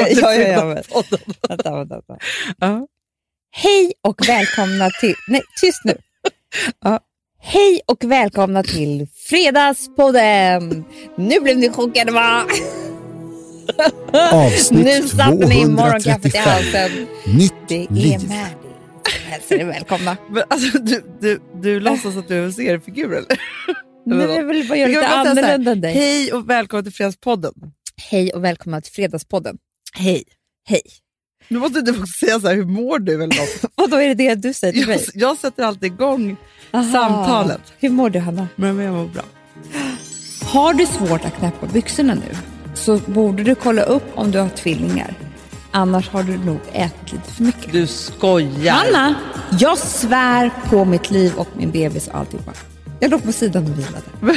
Vänta. Hej och välkomna till... Nej, tyst nu. Hej och välkomna till Fredagspodden. Nu blev ni chockade, va?
Avsnitt
nu satt ni i
235.
morgonkaffet i halsen.
Nytt
Det är
liv.
Mandy. Hälsar er välkomna.
Men alltså, du låtsas att du är en seriefigur, eller?
Nu vill jag väl bara göra lite annorlunda än dig.
Hej och välkomna till Fredagspodden.
Hej och välkomna till Fredagspodden.
Hej.
Hej.
Nu måste du också säga så här, hur mår du eller något?
Och då är det du säger till mig?
Jag sätter alltid igång samtalet.
Hur mår du, Hanna?
Men jag mår bra.
Har du svårt att knäppa byxorna nu, så borde du kolla upp om du har tvillingar. Annars har du nog ätit lite för mycket.
Du skojar.
Hanna, jag svär på mitt liv och min bebis och alltihopa. Jag låg på sidan och vilade.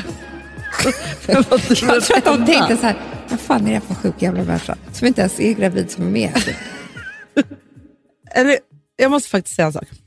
Jag tror att de tänkte så här, vad fan är det för sjuk jävla människa som inte ens är gravid som är med här?
Eller, jag måste faktiskt säga en sak.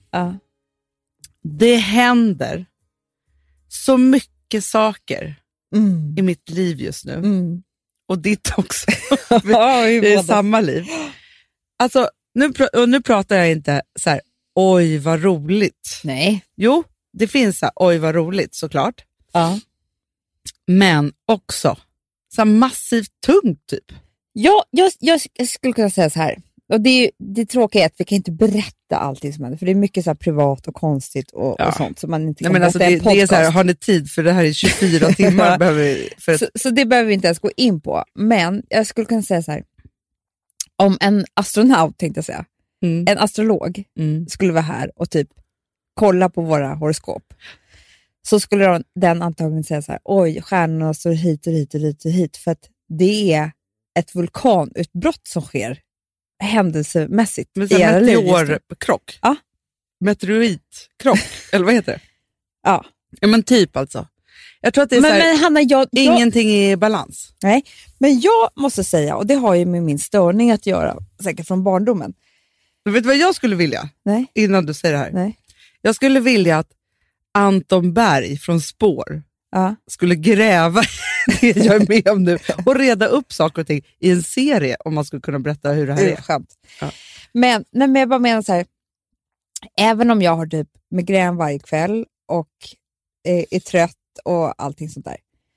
Det händer så mycket saker i mitt liv just nu. Och ditt också. Det är samma liv. Alltså, nu pratar jag inte så här, oj vad roligt.
Nej.
Jo, det finns så här, oj vad roligt såklart.
Ja.
Men också så här massivt tungt typ.
Ja, jag skulle kunna säga så här. Och det tråkiga är att vi kan inte berätta allting som händer. För det är mycket så här privat och konstigt och sånt som man inte kan berätta i en podcast.
Det är så här, har ni tid? För det här är 24 timmar.
Så det behöver vi inte ens gå in på. Men jag skulle kunna säga så här. Om en astronaut, tänkte jag säga. En astrolog skulle vara här och typ kolla på våra horoskop. Så skulle den antagligen säga så här, oj, stjärnorna står hit och hit och hit och hit. För att det är ett vulkanutbrott som sker händelsemässigt i era liv.
Meteorkrock.
Ja.
Meteoritkrock, eller vad heter det?
Ja.
Ja, men typ alltså. Jag tror att det är
men Hanna,
ingenting är i balans.
Nej, men jag måste säga, och det har ju med min störning att göra, säkert från barndomen.
Du vet vad jag skulle vilja?
Nej.
Innan du säger det här.
Nej.
Jag skulle vilja att Anton Berg från Spår skulle gräva det jag är med om nu och reda upp saker och ting i en serie, om man skulle kunna berätta hur det här är.
Skönt. Ja. Men jag bara menar så här, även om jag har typ migrän varje kväll och är trött och allting sånt där,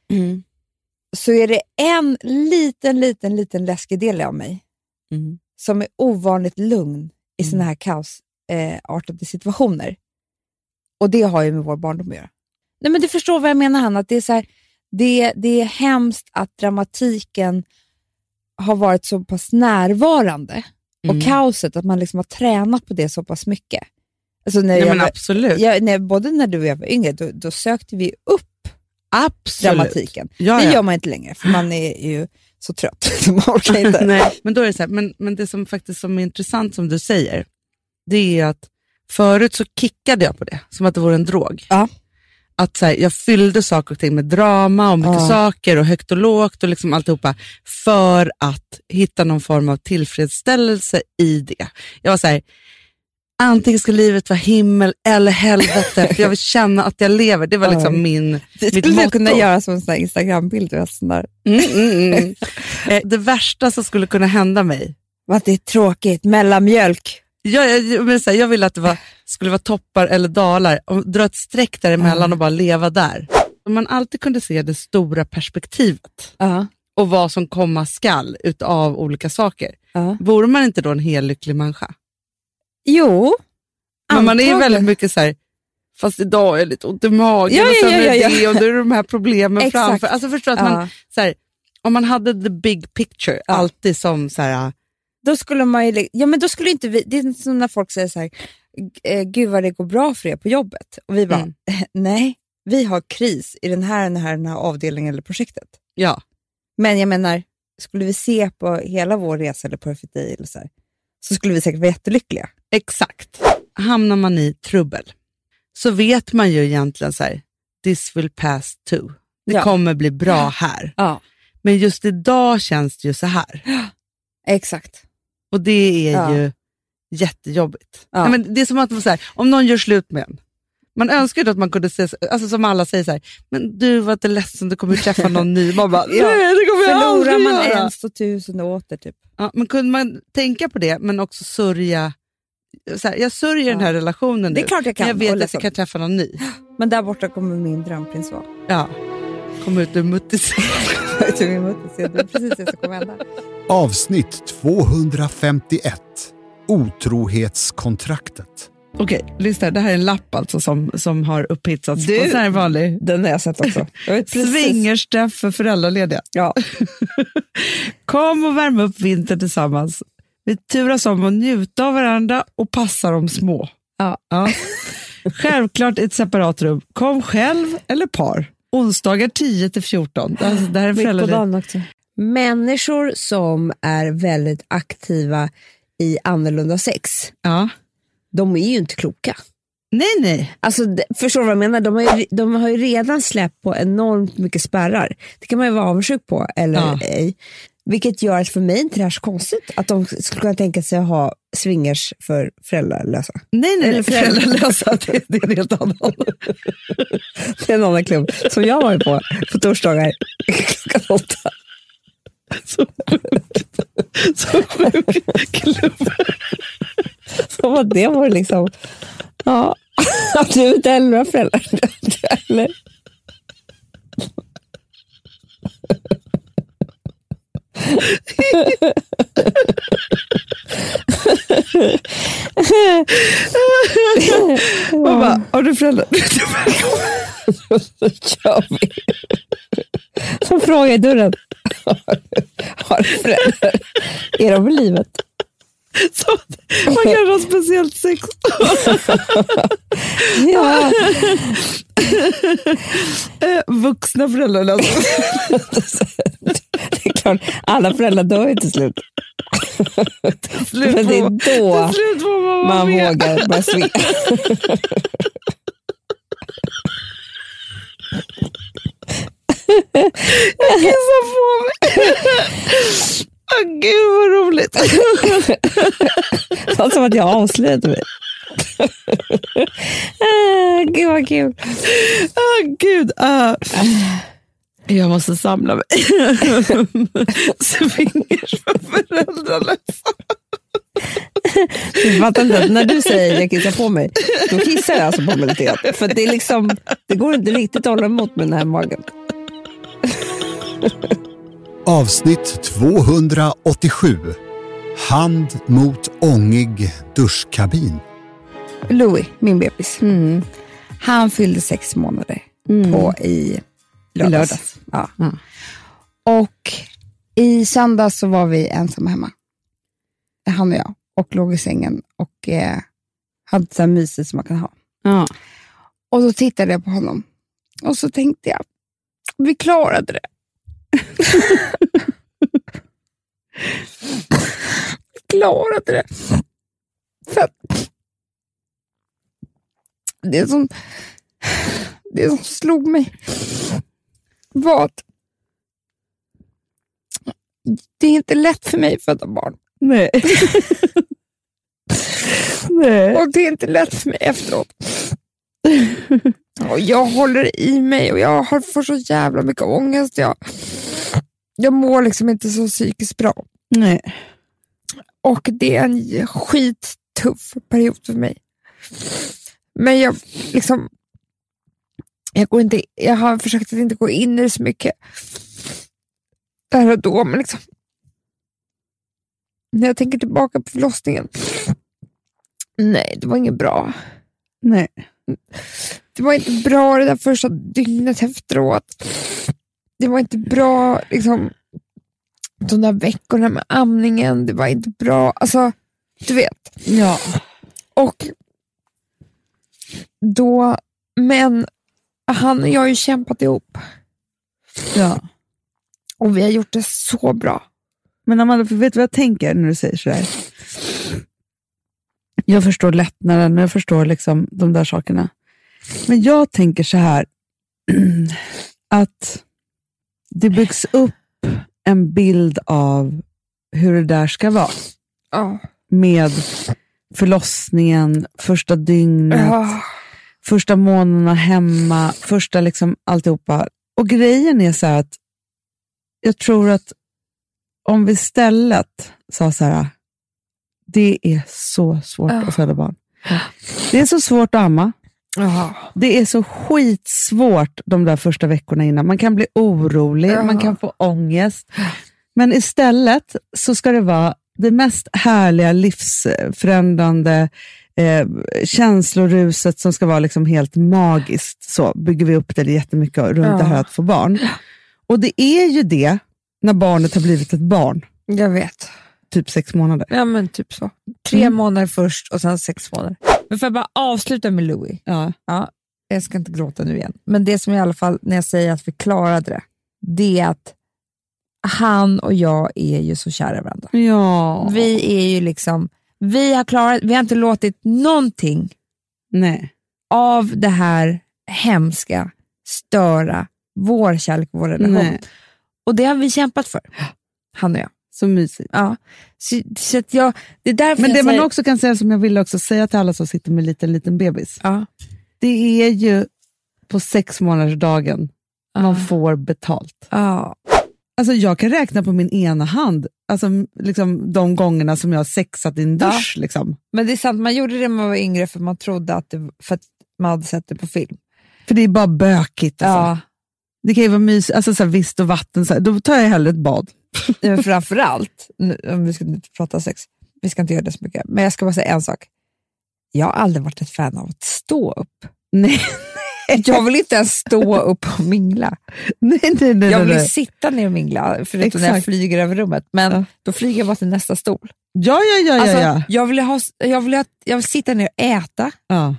så är det en liten läskig del av mig som är ovanligt lugn i såna här kaosartade situationer. Och det har ju med vår barndom att göra. Nej, men du förstår vad jag menar, Hanna. Att det är så här, det är hemskt att dramatiken har varit så pass närvarande. Och kaoset, att man liksom har tränat på det så pass mycket. Alltså
absolut.
Både när du och jag var yngre, då sökte vi upp dramatiken.
Ja.
Det gör man inte längre, för man är ju så trött. Så man orkar inte.
Nej, men då är det så här, men det som faktiskt som är intressant som du säger, det är att förut så kickade jag på det, som att det vore en drog.
Ja.
Att så här, jag fyllde saker och ting med drama och mycket saker och högt och lågt och liksom alltihopa för att hitta någon form av tillfredsställelse i det. Jag var så här, antingen ska livet vara himmel eller helvete, för jag vill känna att jag lever. Det var liksom mitt motto.
Kunna göra som en sån här Instagram-bild resten där.
Det värsta som skulle kunna hända mig.
Vad det är tråkigt, mellanmjölk.
Jag vill att det skulle vara toppar eller dalar och dra ett streck däremellan och bara leva där. Om man alltid kunde se det stora perspektivet och vad som komma skall utav olika saker. Vore man inte då en helt lycklig människa?
Jo.
Men man är väldigt mycket så här, fast idag är jag lite ont i magen och sen är det och då är de här problemen framför. Alltså förstår att man, så här, om man hade the big picture alltid som så här.
Då skulle man ju, men då skulle inte vi, det är som när folk säger så här, gud vad det går bra för er på jobbet. Och vi bara, nej, vi har kris i den här avdelningen eller projektet.
Ja.
Men jag menar, skulle vi se på hela vår resa eller Perfect Day eller så skulle vi säkert vara jättelyckliga.
Exakt. Hamnar man i trubbel så vet man ju egentligen så här, this will pass too. Det kommer bli bra här. Ja. Men just idag känns det ju så här.
Exakt.
Och det är ju jättejobbigt. Ja. Nej, men det är som att så här, om någon gör slut med en. Man önskar att man kunde se, alltså som alla säger så här, men du var inte ledsen, du kommer träffa någon ny. Man bara, nej, det kommer jag aldrig göra.
Förlorar man 1 och 1000 åter typ.
Ja, men kunde man tänka på det, men också sörja, så här, jag sörjer den här relationen.
Det är klart jag kan.
Jag vet att jag kan träffa någon ny.
Men där borta kommer min drömprins vara.
Ja, kommer ut ur muttis.
Det är precis det som kommer hända.
Avsnitt 251. Otrohetskontraktet.
Okej, lyssna, det här är en lapp alltså som har upphitsats. Du, så här vanlig.
Den har jag sett också.
Swingersträff för föräldralediga.
Ja.
Kom och värma upp vintern tillsammans. Vi turas om att njuta av varandra och passa de små. Ja. Självklart i ett separat rum. Kom själv eller par. Onsdagar 10-14. Alltså, det här är föräldralediga.
Människor som är väldigt aktiva i annorlunda sex.
Ja.
De är ju inte kloka.
Nej.
Alltså, förstår du vad jag menar? De har ju redan släppt på enormt mycket spärrar. Det kan man ju vara avundsjuk på, eller ej. Vilket gör att för mig inte det är så konstigt att de skulle kunna tänka sig att ha swingers för föräldralösa.
Nej, eller föräldralösa, det är helt annat.
Det är en annan klubb som jag var på torsdagar klockan 8.
Så sjuk klubb.
Som att det var liksom, att du inte är några föräldrar. Eller?
Mamma, har du föräldrar?
Så frågar i dörren. Har du föräldrar? Är de i livet?
Så man kan ha speciellt sex.
Ja.
Vuxna föräldrar.
Det är klart, alla föräldrar dör ju till slut. Men det är då man vågar bara svinga.
Jag kissar på mig. Gud vad roligt.
Det var som att jag avslöjade mig. Gud vad kul.
Gud. Jag måste samla mig. Swingers för föräldralösa.
Du fattar inte att när du säger jag kissar på mig, då kissar jag alltså på mig lite grann. För det är liksom, det går inte riktigt att hålla emot med den här magen.
Avsnitt 287. Hand mot ångig duschkabin.
Louis, min bebis. Han fyllde 6 månader i lördags. Ja. Och i söndags så var vi ensamma hemma. Han och jag. Och låg i sängen och hade så här mysigt som man kan ha.
Ja.
Och då tittade jag på honom. Och så tänkte jag, vi klarade det. Vi klarade det. För det som slog mig var att det är inte lätt för mig att föda barn.
Nej. Nej.
Och det är inte lätt för mig efteråt. Och jag håller i mig och jag får så jävla mycket ångest. Jag mår liksom inte så psykiskt bra.
Nej.
Och det är en skittuff period för mig. Men jag har försökt att inte gå in i det så mycket där och då, men liksom när jag tänker tillbaka på förlossningen, nej, det var inget bra.
Nej.
Det var inte bra det där första dygnet efteråt. Det var inte bra liksom de där veckorna med amningen. Det var inte bra, alltså du vet.
Ja.
Och då, men han och jag har ju kämpat ihop.
Ja.
Och vi har gjort det så bra.
Men Amanda, vet du vad jag tänker när du säger sådär? Jag förstår lättnaden, jag förstår liksom de där sakerna. Men jag tänker så här att det byggs upp en bild av hur det där ska vara.
Ja.
Med förlossningen, första dygnet, första månaderna hemma, första liksom alltihopa. Och grejen är så här att jag tror att om vi istället sa så här, det är så svårt att föda barn. Det är så svårt att amma. Det är så skitsvårt de där första veckorna innan. Man kan bli orolig, man kan få ångest. Men istället så ska det vara det mest härliga, livsförändrande känsloruset som ska vara liksom helt magiskt. Så bygger vi upp det jättemycket runt det här att få barn. Och det är ju det när barnet har blivit ett barn.
Jag vet.
Typ 6 månader.
Ja, men typ så. 3 månader först och sen 6 månader. Men får jag bara avsluta med Louis?
Ja.
Jag ska inte gråta nu igen. Men det som i alla fall, när jag säger att vi klarade det, det är att han och jag är ju så kära i varandra.
Ja.
Vi är ju liksom, vi har inte låtit någonting av det här hemska störa vår kärlek, vår relation. Nej. Och det har vi kämpat för, han och jag.
Så mysigt.
Ja. Så att det är därför.
Men det man också kan säga, som jag vill också säga till alla som sitter med liten bebis.
Ja.
Det är ju på 6 månaders dagen man får betalt.
Ja.
Alltså jag kan räkna på min ena hand. Alltså liksom de gångerna som jag har sexat i en dusch. Liksom.
Men det är sant, man gjorde det när man var yngre för man trodde att för att man hade sett det på film.
För det är bara bökigt. Alltså.
Ja.
Det kan ju vara mysigt. Alltså så här, visst och vatten. Så här, då tar jag hellre ett bad.
Men framförallt, om vi ska inte prata sex, vi ska inte göra det så mycket. Men jag ska bara säga en sak. Jag har aldrig varit ett fan av att stå upp.
Nej.
Jag vill inte ens stå upp och mingla.
Nej,
jag vill sitta ner och mingla, förutom när jag flyger över rummet. Men då flyger jag bara till nästa stol.
Ja.
Alltså, jag vill sitta ner och äta.
Ja.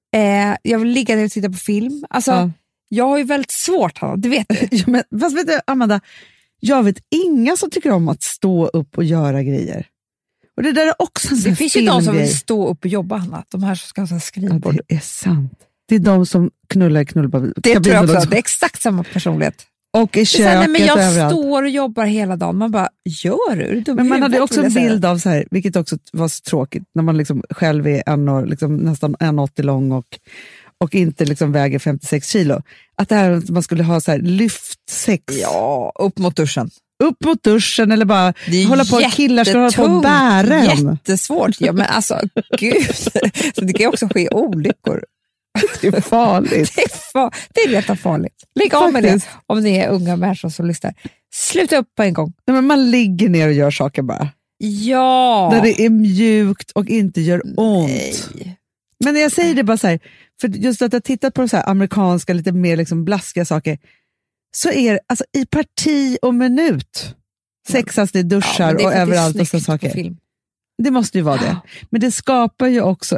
Jag vill ligga ner och titta på film. Alltså, jag har ju väldigt svårt, Hanna, det vet du.
Ja, men, fast vet du, Amanda, jag vet inga som tycker om att stå upp och göra grejer. Och det där är också en
det finns ju de som vill stå upp och jobba, Hanna. De här som ska ha skrivbord.
Ja, det är sant. Det är de som knullar
det tror jag också. Det är exakt samma personlighet.
Och i köket
men jag
överallt.
Står och jobbar hela dagen. Man bara, gör du?
Men man hade också en bild av så här, vilket också var så tråkigt, när man liksom själv är liksom nästan 1,80 lång och inte liksom väger 56 kilo. Att det här, man skulle ha så här lyftsex.
Ja, upp mot duschen.
Upp mot duschen eller bara hålla på, killar ska hålla på och bära.
Jättesvårt. Ja, men alltså, gud. Så det kan ju också ske olyckor.
Det är farligt.
Det är rätt farligt. Lägg av med det om ni är unga människor som lyssnar. Sluta upp på en gång.
Nej, men man ligger ner och gör saker bara.
Ja.
Där det är mjukt och inte gör ont.
Nej.
Men när jag säger det bara så här, för just att jag tittat på så här amerikanska, lite mer liksom blaskiga saker, så är det alltså i parti och minut sexas det duschar och överallt och så saker. Det måste ju vara det. Men det skapar ju också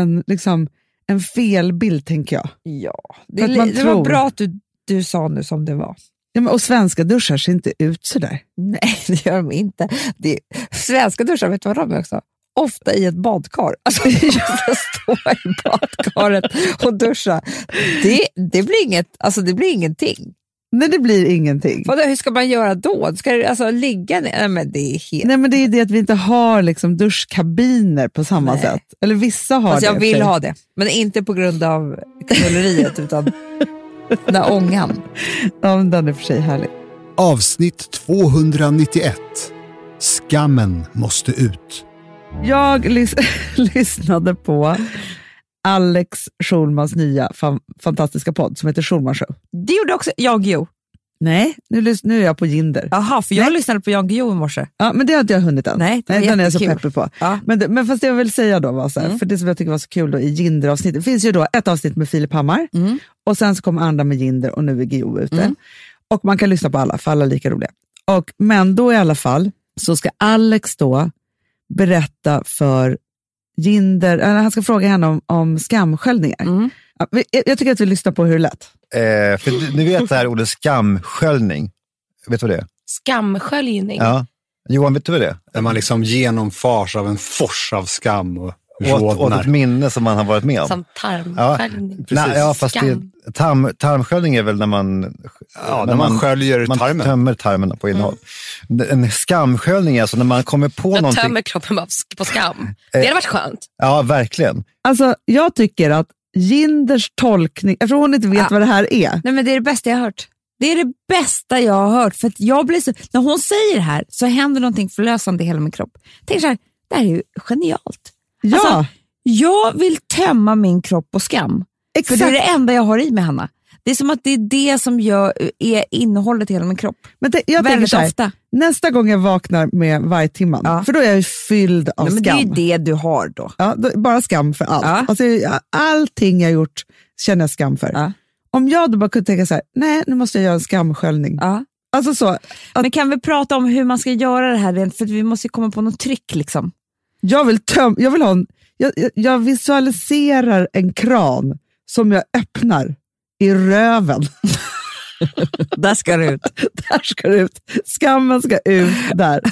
en felbild, tänker jag.
Ja, det var bra att du sa nu som det var.
Ja, men, och svenska duschar ser inte ut så där.
Nej, det gör de inte. Svenska duschar, vet du vad de är också? Ofta i ett badkar. Alltså, jag ska stå i badkaret och duscha. Det blir inget, alltså det blir ingenting.
Nej, det blir ingenting.
Hur ska man göra då? Ska det alltså ligga ner? Nej, men det är helt...
Nej, men det är det att vi inte har liksom duschkabiner på samma sätt. Eller vissa har det.
Jag vill ha det, men inte på grund av knulleriet utan den ångan.
Ja, men den är för sig härlig.
Avsnitt 291. Skammen måste ut.
Jag lyssnade på Alex Schulmans nya fantastiska podd som heter Schulman Show.
Det gjorde också Jan Guillou.
Nej, nu är jag på Jinder.
Jaha, för jag lyssnade på Jan Guillou i morse.
Ja, men det har inte jag hunnit än.
Nej,
den är jag så peppig på.
Ja.
Men fast det jag vill säga då var så här, för det som jag tycker var så kul då i Jinder-avsnittet. Det finns ju då ett avsnitt med Filip Hammar och sen så kommer andra med Jinder och nu är Guillou ute. Och man kan lyssna på alla, för alla är lika roliga. Men då i alla fall så ska Alex då berätta för Jinder, han ska fråga henne om skamsköljningar. Jag tycker att vi lyssnar på hur det lät.
För ni vet det här ordet skamsköljning. Vet du vad det är?
Skamsköljning?
Ja. Johan, vet du vad det är?
Där man liksom genomfars av en fors av skam och
ett minne som man har varit med om.
Som tarmsköljning.
Ja, fast tarmsköljning är väl när man...
Ja, när man sköljer tarmen.
Man tömmer tarmen på innehåll. En skamsköljning är alltså när man kommer på någonting...
Jag tömmer kroppen på skam. Det hade varit skönt.
Ja, verkligen.
Alltså, jag tycker att Jinders tolkning, jag tror hon inte vet vad det här är.
Nej, men det är det bästa jag har hört. Det är det bästa jag har hört. För att jag blir så, när hon säger det här så händer någonting förlösande i hela min kropp. Tänk så här, det här är ju genialt.
Ja.
Alltså, jag vill tömma min kropp på skam. Exakt. För det är det enda jag har i mig, Hanna. Det är som att det är det som är innehållet i hela min kropp. Men
jag tänker så här,
ofta.
Nästa gång jag vaknar med varje timman, för då är jag ju fylld av skam.
Men det är ju det du har då.
Ja, bara skam för allt.
Ja.
Alltså, allting jag gjort känner jag skam för.
Ja.
Om jag då bara kunde tänka så här, nej, nu måste jag göra en skamsköljning.
Ja.
Alltså så.
Men kan vi prata om hur man ska göra det här rent? För vi måste komma på något trick liksom.
Jag visualiserar en kran som jag öppnar i röven.
Där ska det ut.
Där ska det ut. Skammen ska ut där.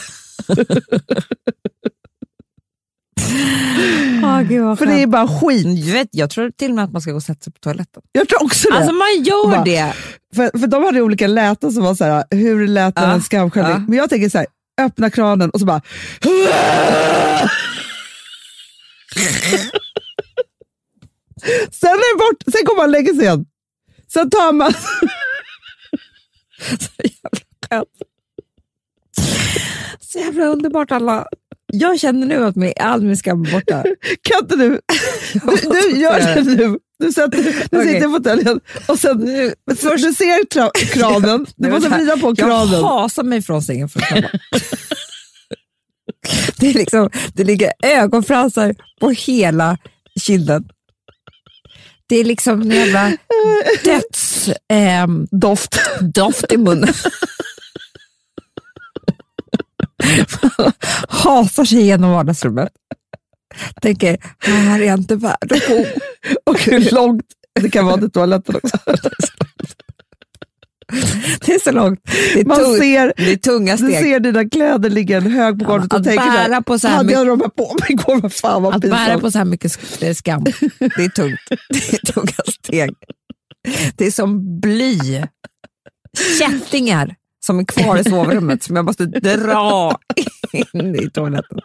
För det är bara skit.
Jag tror till och med att man ska gå och sätta sig på toaletten.
Jag tror också det.
Alltså man gör det.
För de hade olika läten som var så här, hur lät en skamsköljning. Men jag tänker så här, öppna kranen och så bara... Sen är det bort, sen kommer man lägga sig igen. Sen tar man...
Så jävla skönt. Så jävla underbart alla. Jag känner nu att all min skam är borta.
Kan inte du? Du gör det nu. Du sitter i fåtöljen och sen du ser kranen. Du måste vrida på kranen.
Jag hasar mig från sängen för att det är liksom, det ligger ögonfransar på hela kinden. Det är liksom en jävla doft i munnen. Hasar sig genom vardagsrummet. Tänker, här är jag inte värd att bo.
Och hur långt det kan vara till toaletten också.
Det är så långt. Det är tunga steg.
Du ser dina kläder ligga en hög på golvet och tänker
bära på så här
hade jag de här på mig igår, vad fan var pinsamt.
Att bära på så här mycket skam. Det är tungt. Det är tunga steg. Det är som bly. Kättingar som är kvar i sovrummet som jag måste dra in i toaletten.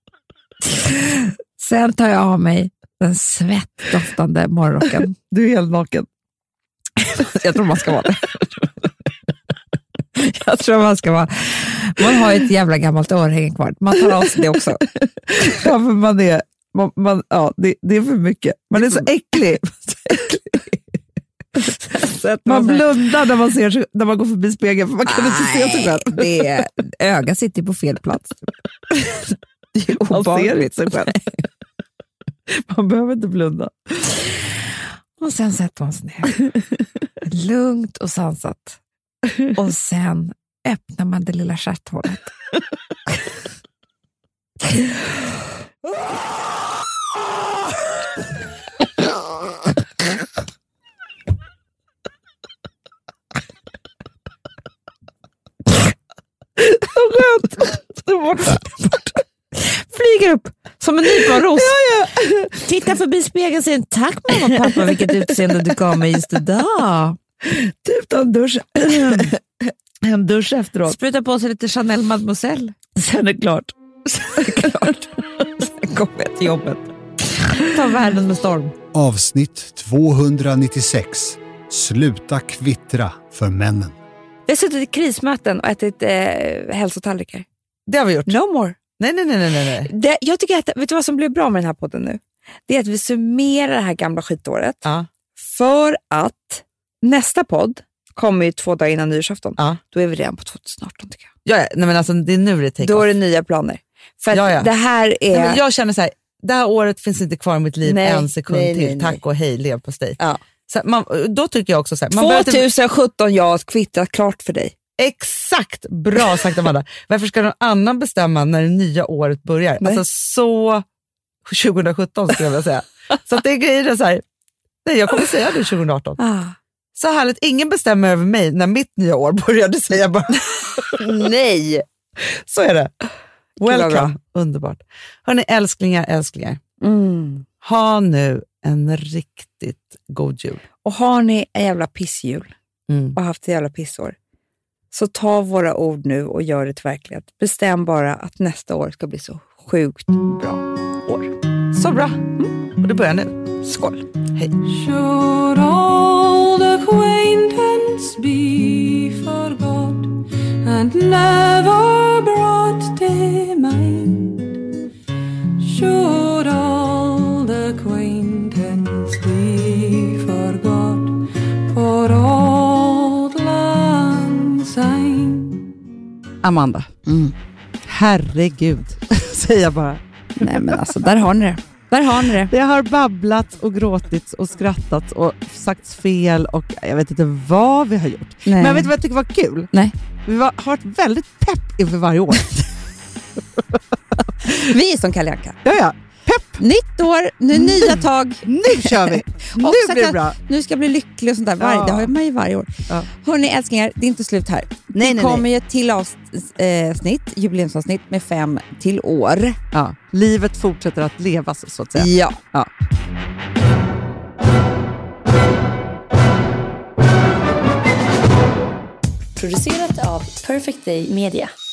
Sen tar jag av mig den svettdoftande morgonrocken.
Du är helt naken.
Jag tror man ska vara det. Jag tror man ska vara... Man har ett jävla gammalt örhänge kvar. Man tar av sig det också.
Ja, för det är för mycket. Man är så äcklig. Man blundar när man går förbi spegeln för man kan inte se sig själv.
Ögat sitter på fel plats. Det är obehagligt.
Sig själv. Man behöver inte blunda.
Och sen sätter man sig ner. Lugnt och sansat. Och sen öppnar man det lilla stjärthålet.
Så skönt.
Flyger upp som en nyponros. Ja. Titta förbi spegeln och säger tack mamma och pappa, vilket utseende du gav mig just idag.
Du
Ta en dusch efteråt.
Spruta på sig lite Chanel Mademoiselle.
Sen är det klart.
Sen kommer jag till jobbet. Ta världen med storm.
Avsnitt 296. Sluta kvittra för männen.
Vi har suttit i krismöten och ätit hälsotallrikar.
Det har vi gjort.
No more.
Nej.
Jag tycker att, vet du vad som blir bra med den här podden nu? Det är att vi summerar det här gamla skitåret.
Ja.
För att nästa podd kommer ju 2 dagar innan nyårsafton.
Ja.
Då är vi redan på 2018 tycker jag.
Ja, nej, men alltså, det är nu det take
Då
off.
är det nya planer. För att det här är...
Nej, men jag känner så här, det här året finns inte kvar i mitt liv en sekund till. Tack och hej, lev på dig.
Ja.
Så då tycker jag också så här,
2017, jag har kvittrat klart för dig.
Exakt, bra sagt Amanda. Varför ska någon annan bestämma när det nya året börjar?
Nej.
Alltså så 2017 skulle jag vilja säga. Så att det är grejer så här, nej, jag kommer säga det 2018. Så härligt, ingen bestämmer över mig när mitt nya år började, säga bara.
Nej.
Så är det. Welcome,
bra.
Underbart. Hörrni, älsklingar. Ha nu en riktigt god jul.
Och har ni en jävla pissjul och haft ett jävla pissår, så ta våra ord nu och gör det till verklighet. Bestäm bara att nästa år ska bli så sjukt bra år.
Så bra. Och det börjar nu.
Skål.
Hej.
Should old acquaintance be forgot and never brought to mind? Should old acquaintance be forgot for old lang syne?
Amanda. Herregud, säger jag bara.
Nej men alltså, där har ni det.
Det har babblat och gråtit och skrattat och sagts fel och jag vet inte vad vi har gjort.
Nej.
Men vet du vad jag tycker var kul?
Nej.
Vi har varit väldigt pepp inför varje år.
Vi är som Kalle Anka.
Ja. Pepp!
Nytt år, nu nya tag.
Nu kör vi. Nu blir det bra.
Nu ska jag bli lycklig och sånt där. Det har man ju varje år.
Ja.
Hörrni älsklingar, det är inte slut här. Det kommer ju ett till jubileumsavsnitt med 5 till år.
Ja. Livet fortsätter att levas så att säga.
Ja.
Producerat av Perfect Day Media.